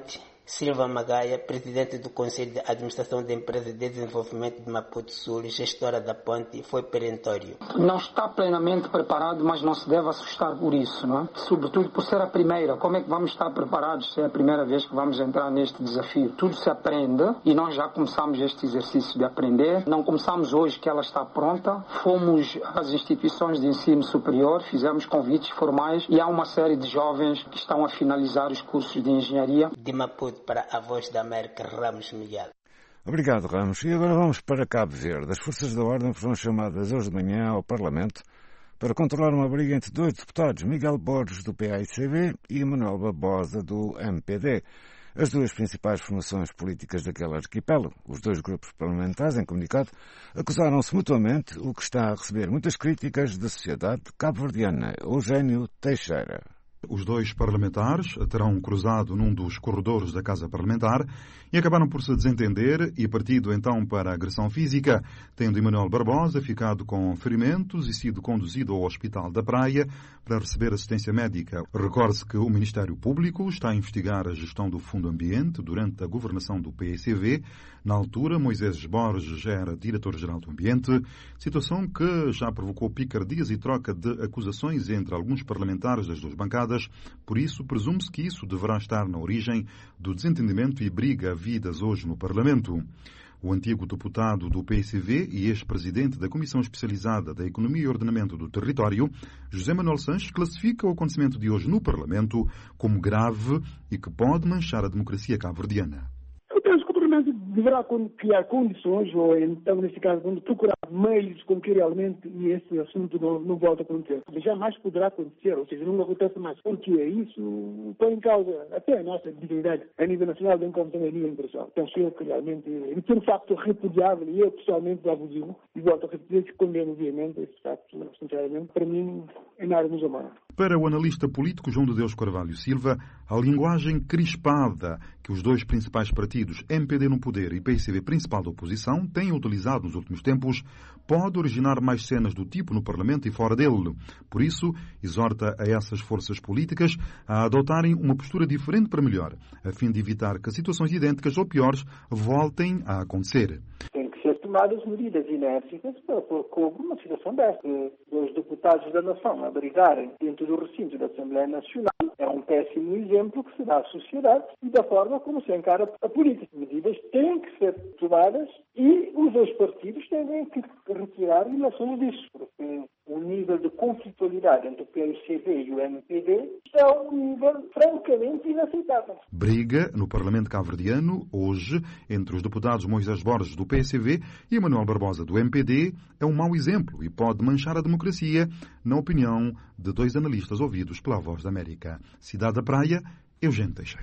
Silva Magaia, presidente do Conselho de Administração da Empresa de Desenvolvimento de Maputo Sul, gestora da ponte, foi perentório. Não está plenamente preparado, mas não se deve assustar por isso, não é? Sobretudo por ser a primeira. Como é que vamos estar preparados se é a primeira vez que vamos entrar neste desafio? Tudo se aprende e nós já começamos este exercício de aprender. Não começamos hoje que ela está pronta. Fomos às instituições de ensino superior, fizemos convites formais e há uma série de jovens que estão a finalizar os cursos de engenharia. De Maputo para a Voz da América, Ramos Miguel. Obrigado, Ramos. E agora vamos para Cabo Verde. As forças da ordem foram chamadas hoje de manhã ao Parlamento para controlar uma briga entre dois deputados, Miguel Borges, do P A I C V, e Manuel Barbosa, do M P D. As duas principais formações políticas daquele arquipélago, os dois grupos parlamentares, em comunicado, acusaram-se mutuamente, o que está a receber muitas críticas da sociedade cabo-verdiana. Eugênio Teixeira. Os dois parlamentares terão cruzado num dos corredores da Casa Parlamentar e acabaram por se desentender e partido então para a agressão física, tendo Emanuel Barbosa ficado com ferimentos e sido conduzido ao Hospital da Praia para receber assistência médica. Recorde-se que o Ministério Público está a investigar a gestão do Fundo Ambiente durante a governação do P I C V. Na altura, Moisés Borges era diretor-geral do Ambiente, situação que já provocou picardias e troca de acusações entre alguns parlamentares das duas bancadas. Por isso, presume-se que isso deverá estar na origem do desentendimento e briga havidas hoje no Parlamento. O antigo deputado do P I C V e ex-presidente da Comissão Especializada da Economia e Ordenamento do Território, José Manuel Sanches, classifica o acontecimento de hoje no Parlamento como grave e que pode manchar a democracia cabo-verdiana. Eu penso que o Parlamento deverá criar condições, ou então, nesse caso, procurar meios com que realmente esse assunto não, não volte a acontecer. Jamais poderá acontecer, ou seja, não acontece mais. Porque isso põe em causa até a nossa dignidade a nível nacional, bem como também a nível internacional. Penso eu que realmente é um facto repudiável e eu pessoalmente abusivo e volto a repetir que condeno obviamente esse facto, sinceramente, para mim, em nada nos amar. Para o analista político João de Deus Carvalho Silva, a linguagem crispada que os dois principais partidos, M P D no poder e P I C V principal da oposição, têm utilizado nos últimos tempos, pode originar mais cenas do tipo no Parlamento e fora dele. Por isso, exorta a essas forças políticas a adotarem uma postura diferente para melhor, a fim de evitar que situações idênticas ou piores voltem a acontecer. Tem que ser tomadas medidas enérgicas para pôr cobro uma situação desta. Os deputados da nação a brigarem dentro do recinto da Assembleia Nacional é um péssimo exemplo que se dá à sociedade e da forma como se encara a política. Medidas têm que ser tomadas e os dois partidos têm que retirar relações disso, porque o nível de conflitualidade entre o P I C V e o M P D é um nível francamente inaceitável. Briga no Parlamento cabo-verdiano, hoje, entre os deputados Moisés Borges do P I C V e Emanuel Barbosa do M P D, é um mau exemplo e pode manchar a democracia, na opinião de dois analistas ouvidos pela Voz da América. Cidade da Praia, Eugênio Teixeira.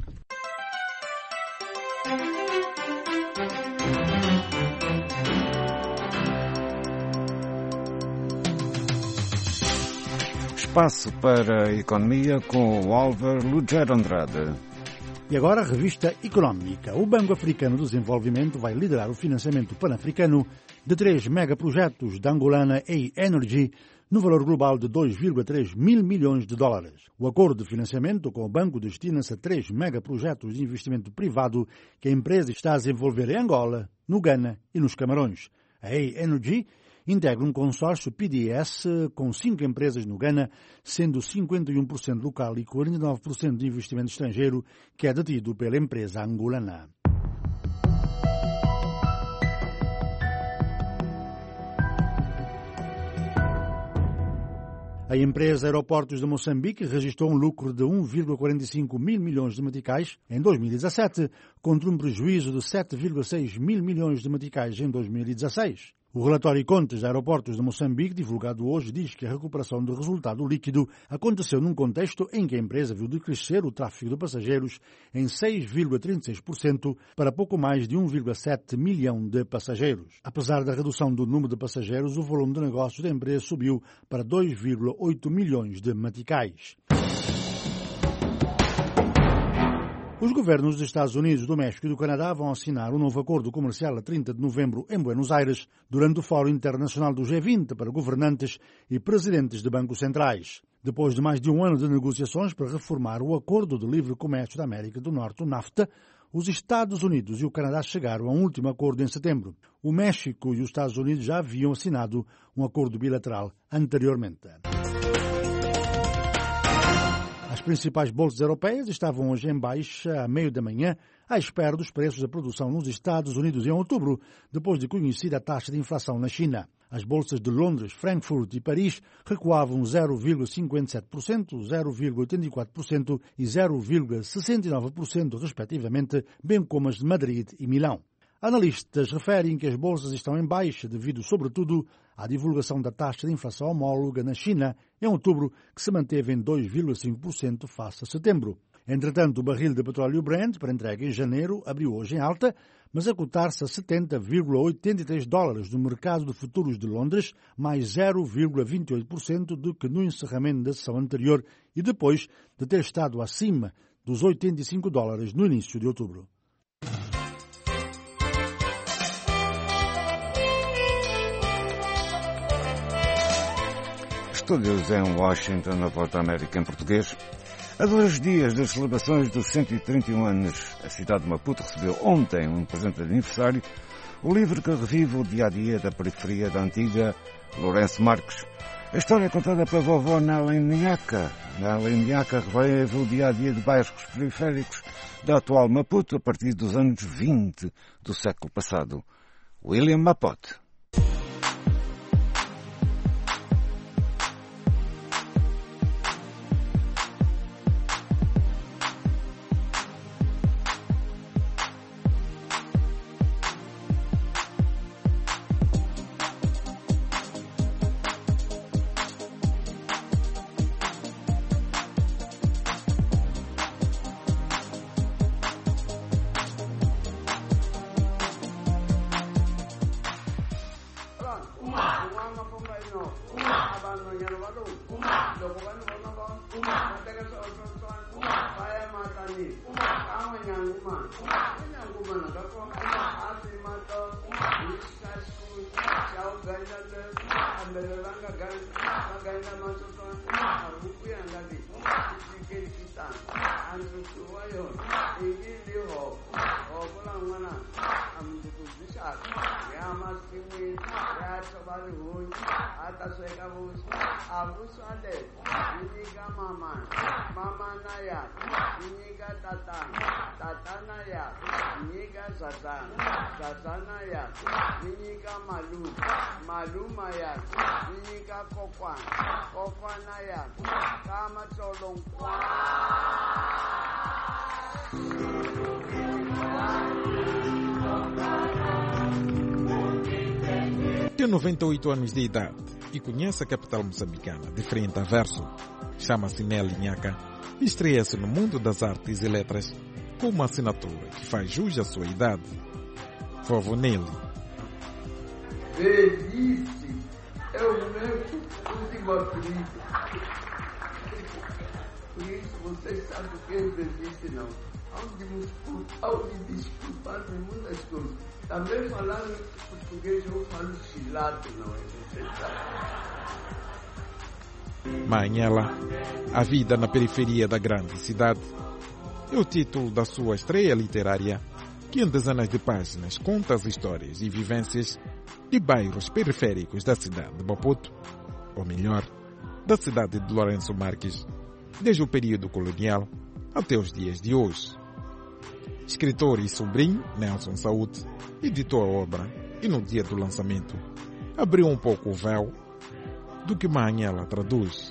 Espaço para a economia com o Álvaro Lugero Andrade. E agora a revista Económica. O Banco Africano de Desenvolvimento vai liderar o financiamento pan-africano de três megaprojetos da angolana A Energy no valor global de dois vírgula três mil milhões de dólares. O acordo de financiamento com o banco destina-se a três megaprojetos de investimento privado que a empresa está a desenvolver em Angola, no Ghana e nos Camarões. A A Energy integra um consórcio P D S com cinco empresas no Ghana, sendo cinquenta e um por cento local e quarenta e nove por cento de investimento estrangeiro, que é detido pela empresa angolana. A empresa Aeroportos de Moçambique registrou um lucro de um vírgula quarenta e cinco mil milhões de meticais em dois mil e dezassete, contra um prejuízo de sete vírgula seis mil milhões de meticais em dois mil e dezasseis. O relatório de contas de Aeroportos de Moçambique, divulgado hoje, diz que a recuperação do resultado líquido aconteceu num contexto em que a empresa viu decrescer o tráfego de passageiros em seis vírgula trinta e seis por cento para pouco mais de um vírgula sete milhão de passageiros. Apesar da redução do número de passageiros, o volume de negócios da empresa subiu para dois vírgula oito milhões de meticais. Os governos dos Estados Unidos, do México e do Canadá vão assinar um novo acordo comercial a trinta de novembro em Buenos Aires, durante o Fórum Internacional do G vinte para governantes e presidentes de bancos centrais. Depois de mais de um ano de negociações para reformar o Acordo de Livre Comércio da América do Norte, o NAFTA, Os Estados Unidos e o Canadá chegaram a um último acordo em setembro. O México e os Estados Unidos já haviam assinado um acordo bilateral anteriormente. As principais bolsas europeias estavam hoje em baixa a meio da manhã, à espera dos preços da produção nos Estados Unidos em outubro, depois de conhecida a taxa de inflação na China. As bolsas de Londres, Frankfurt e Paris recuavam zero vírgula cinquenta e sete por cento, zero vírgula oitenta e quatro por cento e zero vírgula sessenta e nove por cento, respectivamente, bem como as de Madrid e Milão. Analistas referem que as bolsas estão em baixa devido, sobretudo, à divulgação da taxa de inflação homóloga na China em outubro, que se manteve em dois vírgula cinco por cento face a setembro. Entretanto, o barril de petróleo Brent, para entrega em janeiro, abriu hoje em alta, mas a cotar-se a setenta vírgula oitenta e três dólares no mercado de futuros de Londres, mais zero vírgula vinte e oito por cento do que no encerramento da sessão anterior e depois de ter estado acima dos oitenta e cinco dólares no início de outubro. Estúdios em Washington, na Voz da América em português. A dois dias das celebrações dos cento e trinta e um anos, a cidade de Maputo recebeu ontem um presente de aniversário, o livro que revive o dia-a-dia da periferia da antiga Lourenço Marques. A história é contada pela vovó Nelly Niaca. Nelly Niaca revive o dia-a-dia de bairros periféricos da atual Maputo a partir dos anos vinte do século passado. William Mapote. Tem noventa e oito anos de idade e conhece a capital moçambicana de frente a verso. Chama-se Nelly Niaca e estreia-se no mundo das artes e letras com uma assinatura que faz jus à sua idade. Vovô Nelly. Velhice é o meu último apelido. Por isso vocês sabem o que é velhice, não. Ao de desculpar-me muitas coisas. Também falar português eu falo chilato, não é? Vocês sabem. Manhela, a vida na periferia da grande cidade, é o título da sua estreia literária, que em dezenas de páginas conta as histórias e vivências de bairros periféricos da cidade de Maputo, ou melhor, da cidade de Lourenço Marques, desde o período colonial até os dias de hoje. Escritor e sobrinho, Nelson Saúde, editou a obra e no dia do lançamento abriu um pouco o véu do que Manhela traduz.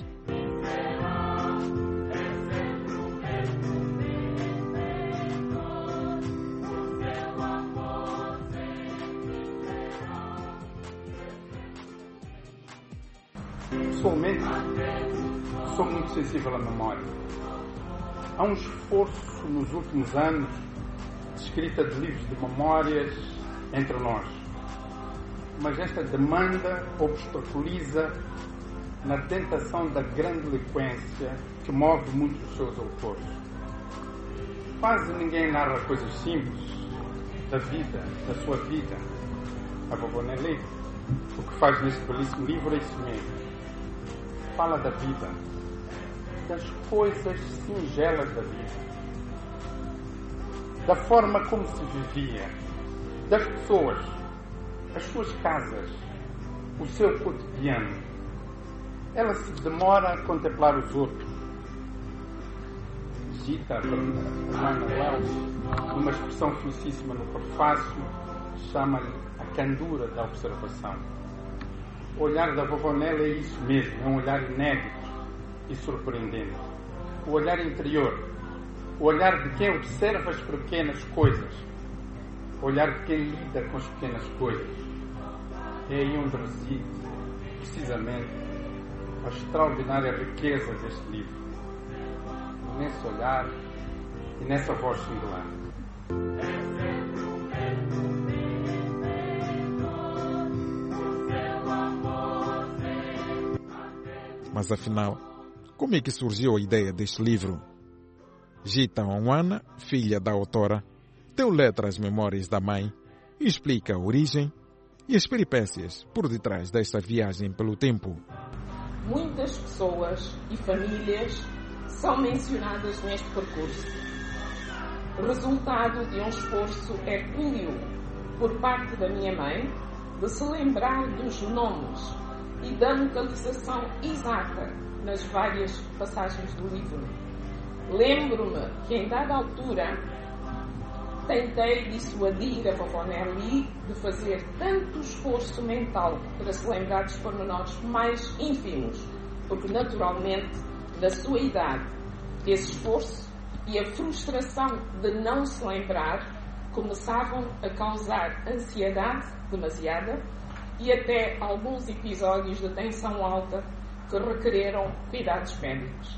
Pessoalmente, sou muito sensível à memória. Há um esforço nos últimos anos de escrita de livros de memórias entre nós. Mas esta demanda obstaculiza na tentação da grandiloquência que move muitos dos seus autores. Quase ninguém narra coisas simples da vida, da sua vida. A vovó Nelly, o que faz neste belíssimo livro é isso mesmo. Fala da vida, das coisas singelas da vida. da forma como se vivia, das pessoas, as suas casas, o seu cotidiano. Ela se demora a contemplar os outros. Gita Manuel, numa expressão felicíssima no prefácio, chama-lhe a candura da observação. O olhar da vovó Nélia é isso mesmo, é um olhar inédito e surpreendente. O olhar interior, o olhar de quem observa as pequenas coisas, o olhar de quem lida com as pequenas coisas. É aí onde reside, precisamente, a extraordinária riqueza deste livro. Nesse olhar e nessa voz singular. Mas afinal, como é que surgiu a ideia deste livro? Gita Onwana, filha da autora, deu letra às memórias da mãe e explica a origem e as peripécias por detrás desta viagem pelo tempo. Muitas pessoas e famílias são mencionadas neste percurso. Resultado de um esforço hercúleo por parte da minha mãe de se lembrar dos nomes e da localização exata nas várias passagens do livro. Lembro-me que em dada altura tentei dissuadir a vovó Nelly de fazer tanto esforço mental para se lembrar dos pormenores mais ínfimos, porque naturalmente, na sua idade, esse esforço e a frustração de não se lembrar começavam a causar ansiedade demasiada e até alguns episódios de tensão alta que requereram cuidados médicos.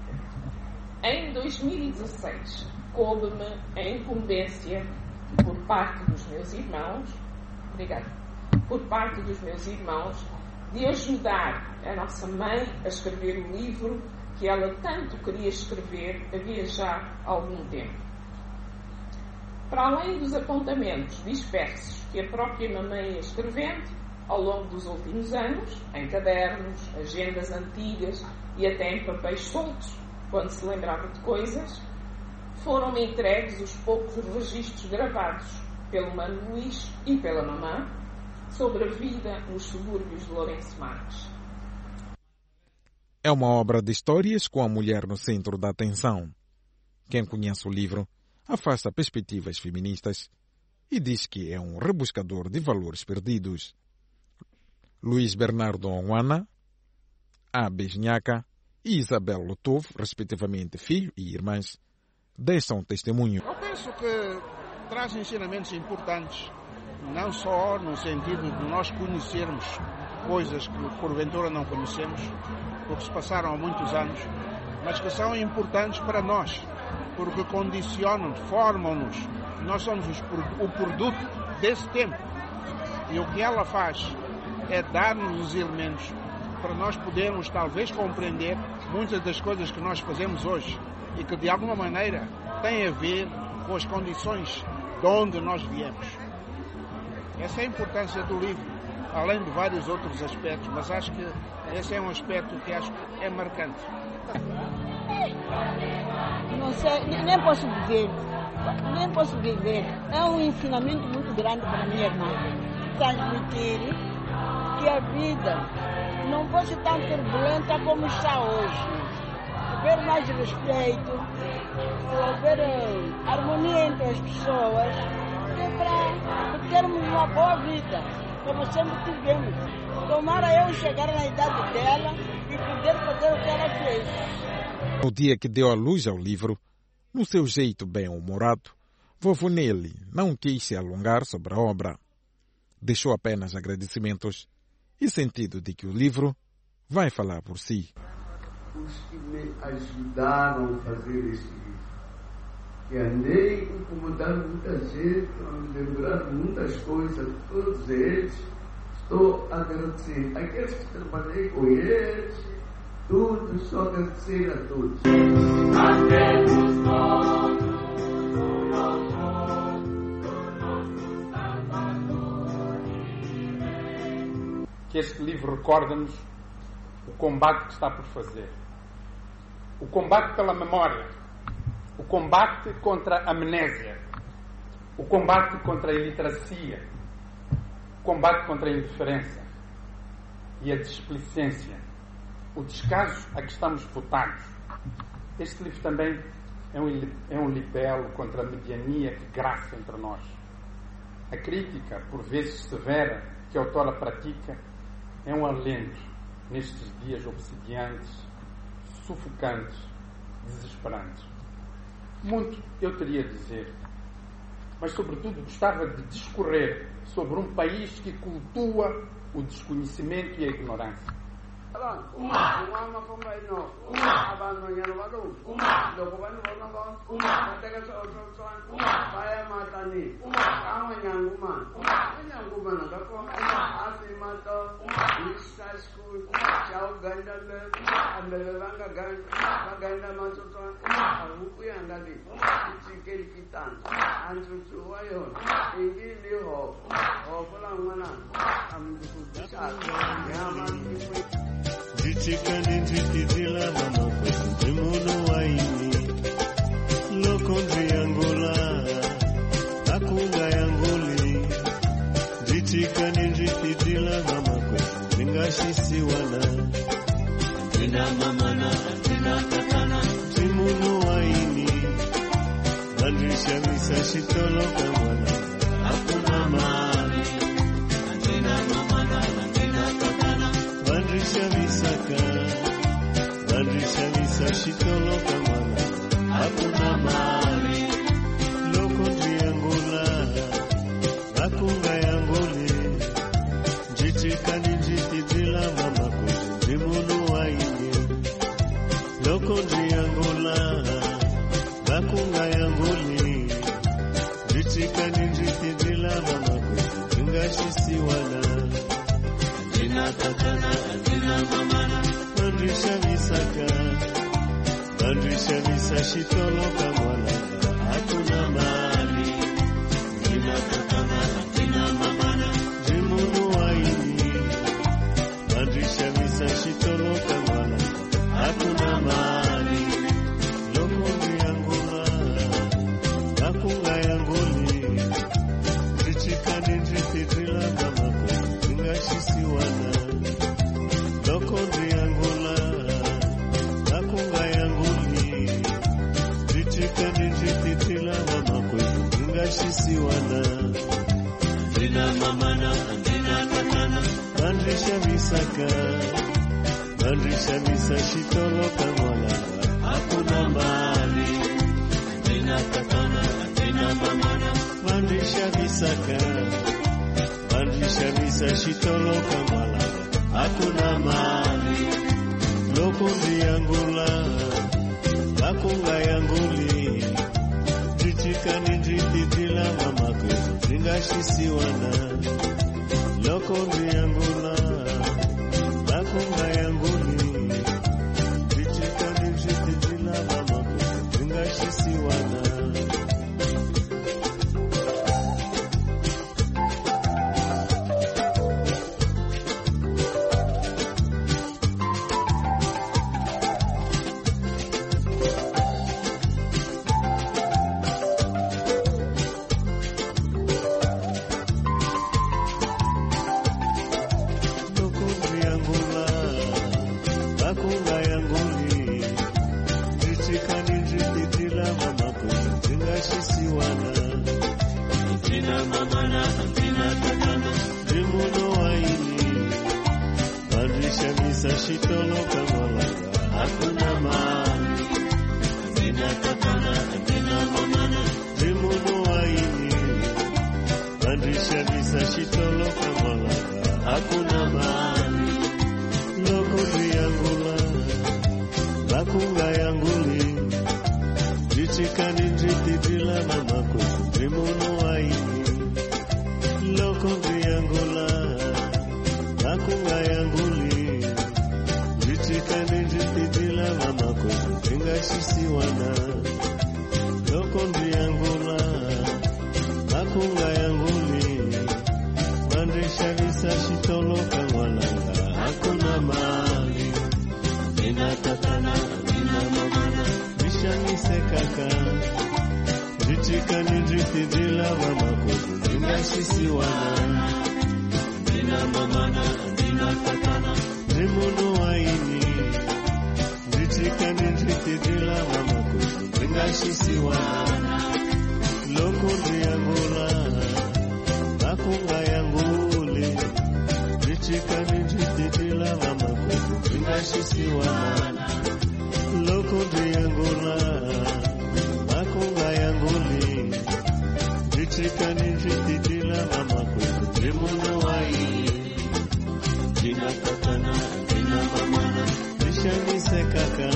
Em dois mil e dezesseis, coube-me a incumbência por parte dos meus irmãos, obrigada, por parte dos meus irmãos, de ajudar a nossa mãe a escrever o livro que ela tanto queria escrever havia já algum tempo. Para além dos apontamentos dispersos que a própria mamãe ia escrevendo ao longo dos últimos anos, em cadernos, agendas antigas e até em papéis soltos, quando se lembrava de coisas, foram-me entregues os poucos registros gravados pelo Mano Luís e pela mamã sobre a vida nos subúrbios de Lourenço Marques. É uma obra de histórias com a mulher no centro da atenção. Quem conhece o livro afasta perspectivas feministas e diz que é um rebuscador de valores perdidos. Luís Bernardo Onwana, A. Besnhaca e Isabel Lotov, respectivamente filho e irmãs, deixam testemunho. Eu penso que traz ensinamentos importantes, não só no sentido de nós conhecermos coisas que porventura não conhecemos, porque se passaram há muitos anos, mas que são importantes para nós, porque condicionam, formam-nos. Nós somos o produto desse tempo. E o que ela faz é dar-nos os elementos para nós podermos talvez compreender muitas das coisas que nós fazemos hoje e que de alguma maneira têm a ver com as condições de onde nós viemos. Essa é a importância do livro, além de vários outros aspectos, mas acho que esse é um aspecto que acho que é marcante. Não sei, nem posso dizer, nem posso viver. É um ensinamento muito grande para minha irmã. Transmitir que a vida não pode ser tão turbulenta como está hoje. Haver mais respeito, haver harmonia entre as pessoas, é para termos uma boa vida, como sempre tivemos. Tomara eu chegar na idade dela e poder fazer o que ela fez. No dia que deu a luz ao livro, no seu jeito bem-humorado, vovô Nelly não quis se alongar sobre a obra. Deixou apenas agradecimentos e sentido de que o livro vai falar por si. Os que me ajudaram a fazer esse livro. E andei incomodando muita gente, lembrando muitas coisas, todos eles. Estou agradecido. Aqueles que trabalhei com eles, tudo, estou agradecido a todos. Que este livro recorda-nos o combate que está por fazer. O combate pela memória. O combate contra a amnésia. o combate contra a iliteracia, o combate contra a indiferença e a displicência, o descaso a que estamos votados. Este livro também é um, é um libelo contra a mediania que graça entre nós. A crítica, por vezes severa, que a autora pratica, é um alento nestes dias obsidiantes, sufocantes, desesperantes. Muito eu teria a dizer, mas sobretudo gostava de discorrer sobre um país que cultua o desconhecimento e a ignorância. Uma, uma mafumba ino, uma abandonando vado, uma dokubani bonagon, uma mateka sosoan, uma baya matani, uma kama nyanguma, uma nyanguma nakako, uma asimato, uma high school, chao ganda le, ambelanga ganda, ganda masosoan, uma huku yandadi, chikeli kitan, ansusu wayo, ingi liho, opulang mana, amdukutisal, yaman. Jichikani jitizila mama kwetu jimuno waini Lokondri Angola Akunga yanguli Jichikani jitizila mama kwetu Zingashisi wana Antina mamana, antina tatana Jimuno waini Bandrisha misa shitolo kamwana Hakuna mali Antina mamana, antina tatana Bandrisha misaka, bandrisha misa shitolo kamwana, hakuna mali, lokondri Angola, akunga yangole, jichikani njitizila mama kwetu, jimunu wainye, lokondri Angola, akunga yangole, jichikani njitizila mama kwetu, jingashisi wana, antina tatana, mamana, bandrisha misaka, bandrisha misa shitolo kamwana, hakuna mali, nina tatana, nina mamana, jimunu waini, bandrisha misa shitolo kamwana, hakuna mali, lokondri Angola, akunga yangoli, jichikani njitizila mama kwetu, zingashisi wana, Lokondri Angola, akunga yanguli, jichikani njititila mama kwetu, ingashisi wana. Andina mamana, andina tatana, bandrisha misaka, bandrisha misa shitolo kamwalanga, hakuna mali. Andina tatana, andina mamana, bandrisha misaka, bandrisha misa shitolo kamwalanga, hakuna mali, lokondri Angola, akunga yanguli, jichikani njititila mama kwetu, zingashisi wana, lokondri Angola, akunga yanguli, jichikani njititila mama kwetu, zingashisi wana. Jichikani jitijila mama kutu Ningashisiwana Andina mamana, andina tatana Nimuno waini Jichikani jitijila mama kutu Ningashisiwana Lokundi yangula Akunga yanguli Jichikani jitijila mama kutu Ningashisiwana Lokundi yangula Akunga yanguli Jichikani jitijila mama kutu Nimuno waini Jina tatana, jina mamana Nishani sekaka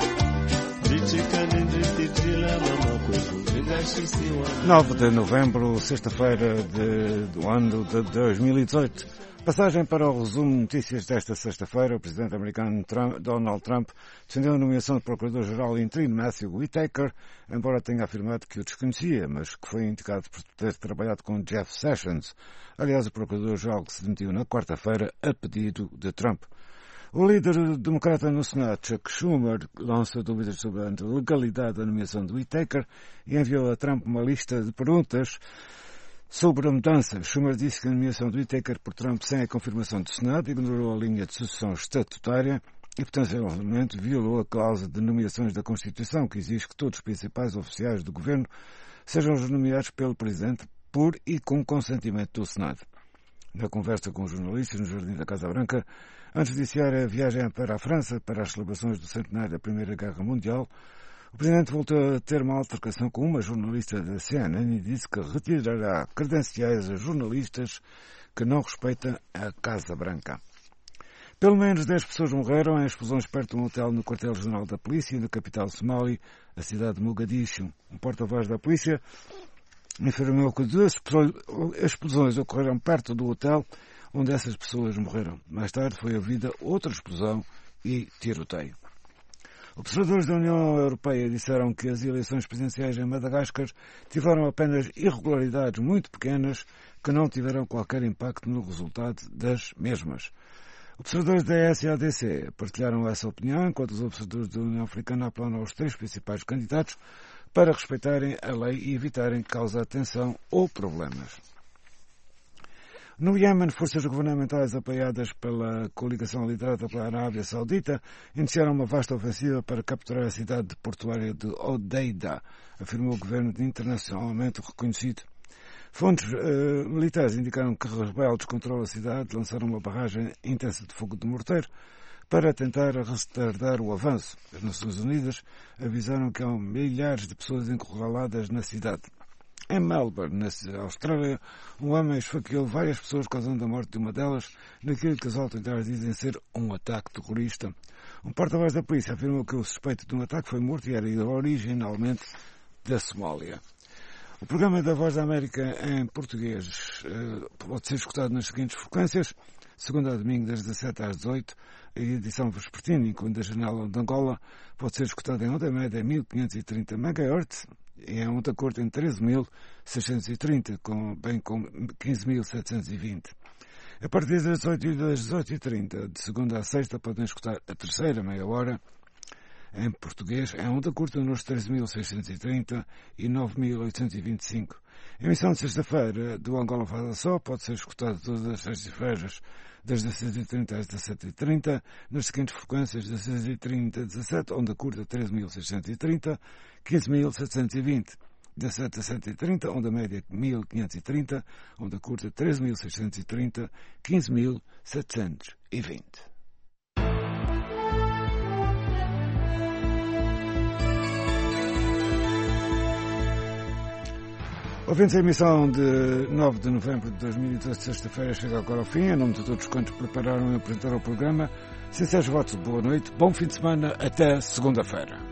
Jichikani jitijila mama kutu nove de novembro, sexta-feira de, do ano de dois mil e dezoito. Passagem para o resumo de notícias desta sexta-feira. O presidente americano Trump, Donald Trump defendeu a nomeação do procurador-geral interino Matthew Whitaker, embora tenha afirmado que o desconhecia, mas que foi indicado por ter trabalhado com Jeff Sessions. Aliás, o procurador-geral que se demitiu na quarta-feira a pedido de Trump. O líder democrata no Senado, Chuck Schumer, lança dúvidas sobre a legalidade da nomeação de Whitaker e enviou a Trump uma lista de perguntas sobre a mudança. Schumer disse que a nomeação de Whitaker por Trump sem a confirmação do Senado ignorou a linha de sucessão estatutária e, potencialmente, violou a cláusula de nomeações da Constituição, que exige que todos os principais oficiais do governo sejam nomeados pelo Presidente por e com consentimento do Senado. Na conversa com os jornalistas no Jardim da Casa Branca, antes de iniciar a viagem para a França para as celebrações do centenário da Primeira Guerra Mundial, o Presidente voltou a ter uma altercação com uma jornalista da C N N e disse que retirará credenciais a jornalistas que não respeitam a Casa Branca. Pelo menos dez pessoas morreram em explosões perto de um hotel no quartel-general da polícia na capital somali, a cidade de Mogadishu. Um porta-voz da polícia afirmou que duas explosões ocorreram perto do hotel onde essas pessoas morreram. Mais tarde foi ouvida outra explosão e tiroteio. Observadores da União Europeia disseram que as eleições presidenciais em Madagascar tiveram apenas irregularidades muito pequenas que não tiveram qualquer impacto no resultado das mesmas. Observadores da S A D C partilharam essa opinião, enquanto os observadores da União Africana apelam aos três principais candidatos para respeitarem a lei e evitarem que cause tensão ou problemas. No Iêmen, forças governamentais apoiadas pela coligação liderada pela Arábia Saudita iniciaram uma vasta ofensiva para capturar a cidade portuária de Hodeida, afirmou o governo internacionalmente reconhecido. Fontes uh, militares indicaram que rebeldes controlam a cidade, lançaram uma barragem intensa de fogo de morteiro para tentar retardar o avanço. As Nações Unidas avisaram que há milhares de pessoas encurraladas na cidade. Em Melbourne, na Austrália, um homem esfaqueou várias pessoas, causando a morte de uma delas naquilo que as autoridades dizem ser um ataque terrorista. Um porta-voz da polícia afirmou que o suspeito de um ataque foi morto e era originalmente da Somália. O programa da Voz da América em português pode ser escutado nas seguintes frequências: segunda a domingo das dezassete às dezoito, a edição vespertina, incluindo a janela de Angola, pode ser escutada em onda média em mil quinhentos e trinta megahertz e em onda curta em treze mil seiscentos e trinta, com, bem com quinze mil setecentos e vinte. A partir das dezoito e das dezoito e trinta, de segunda a sexta, podem escutar a terceira meia hora em português em onda curta nos treze mil seiscentos e trinta e nove mil oitocentos e vinte e cinco. A emissão de sexta-feira do Angola Fala Só pode ser escutada todas as sextas-feiras das dezesseis e trinta às dezassete e trinta, nas seguintes frequências: dezesseis e trinta a dezassete, onda curta treze mil seiscentos e trinta, quinze mil setecentos e vinte. dezassete a dezessete e trinta, onda média mil quinhentos e trinta, onda curta treze mil seiscentos e trinta, quinze mil setecentos e vinte. Ouvintes, a emissão de nove de novembro de dois mil e doze, sexta-feira, chega agora ao fim. Em nome de todos quantos prepararam e apresentaram o programa, sinceros votos de boa noite, bom fim de semana, até segunda-feira.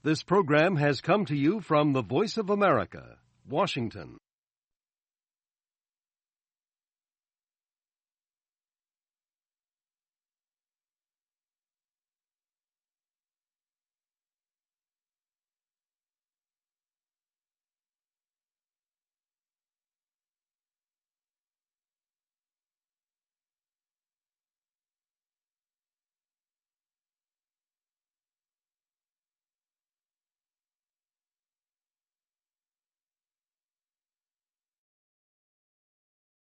This program has come to you from the Voice of America, Washington.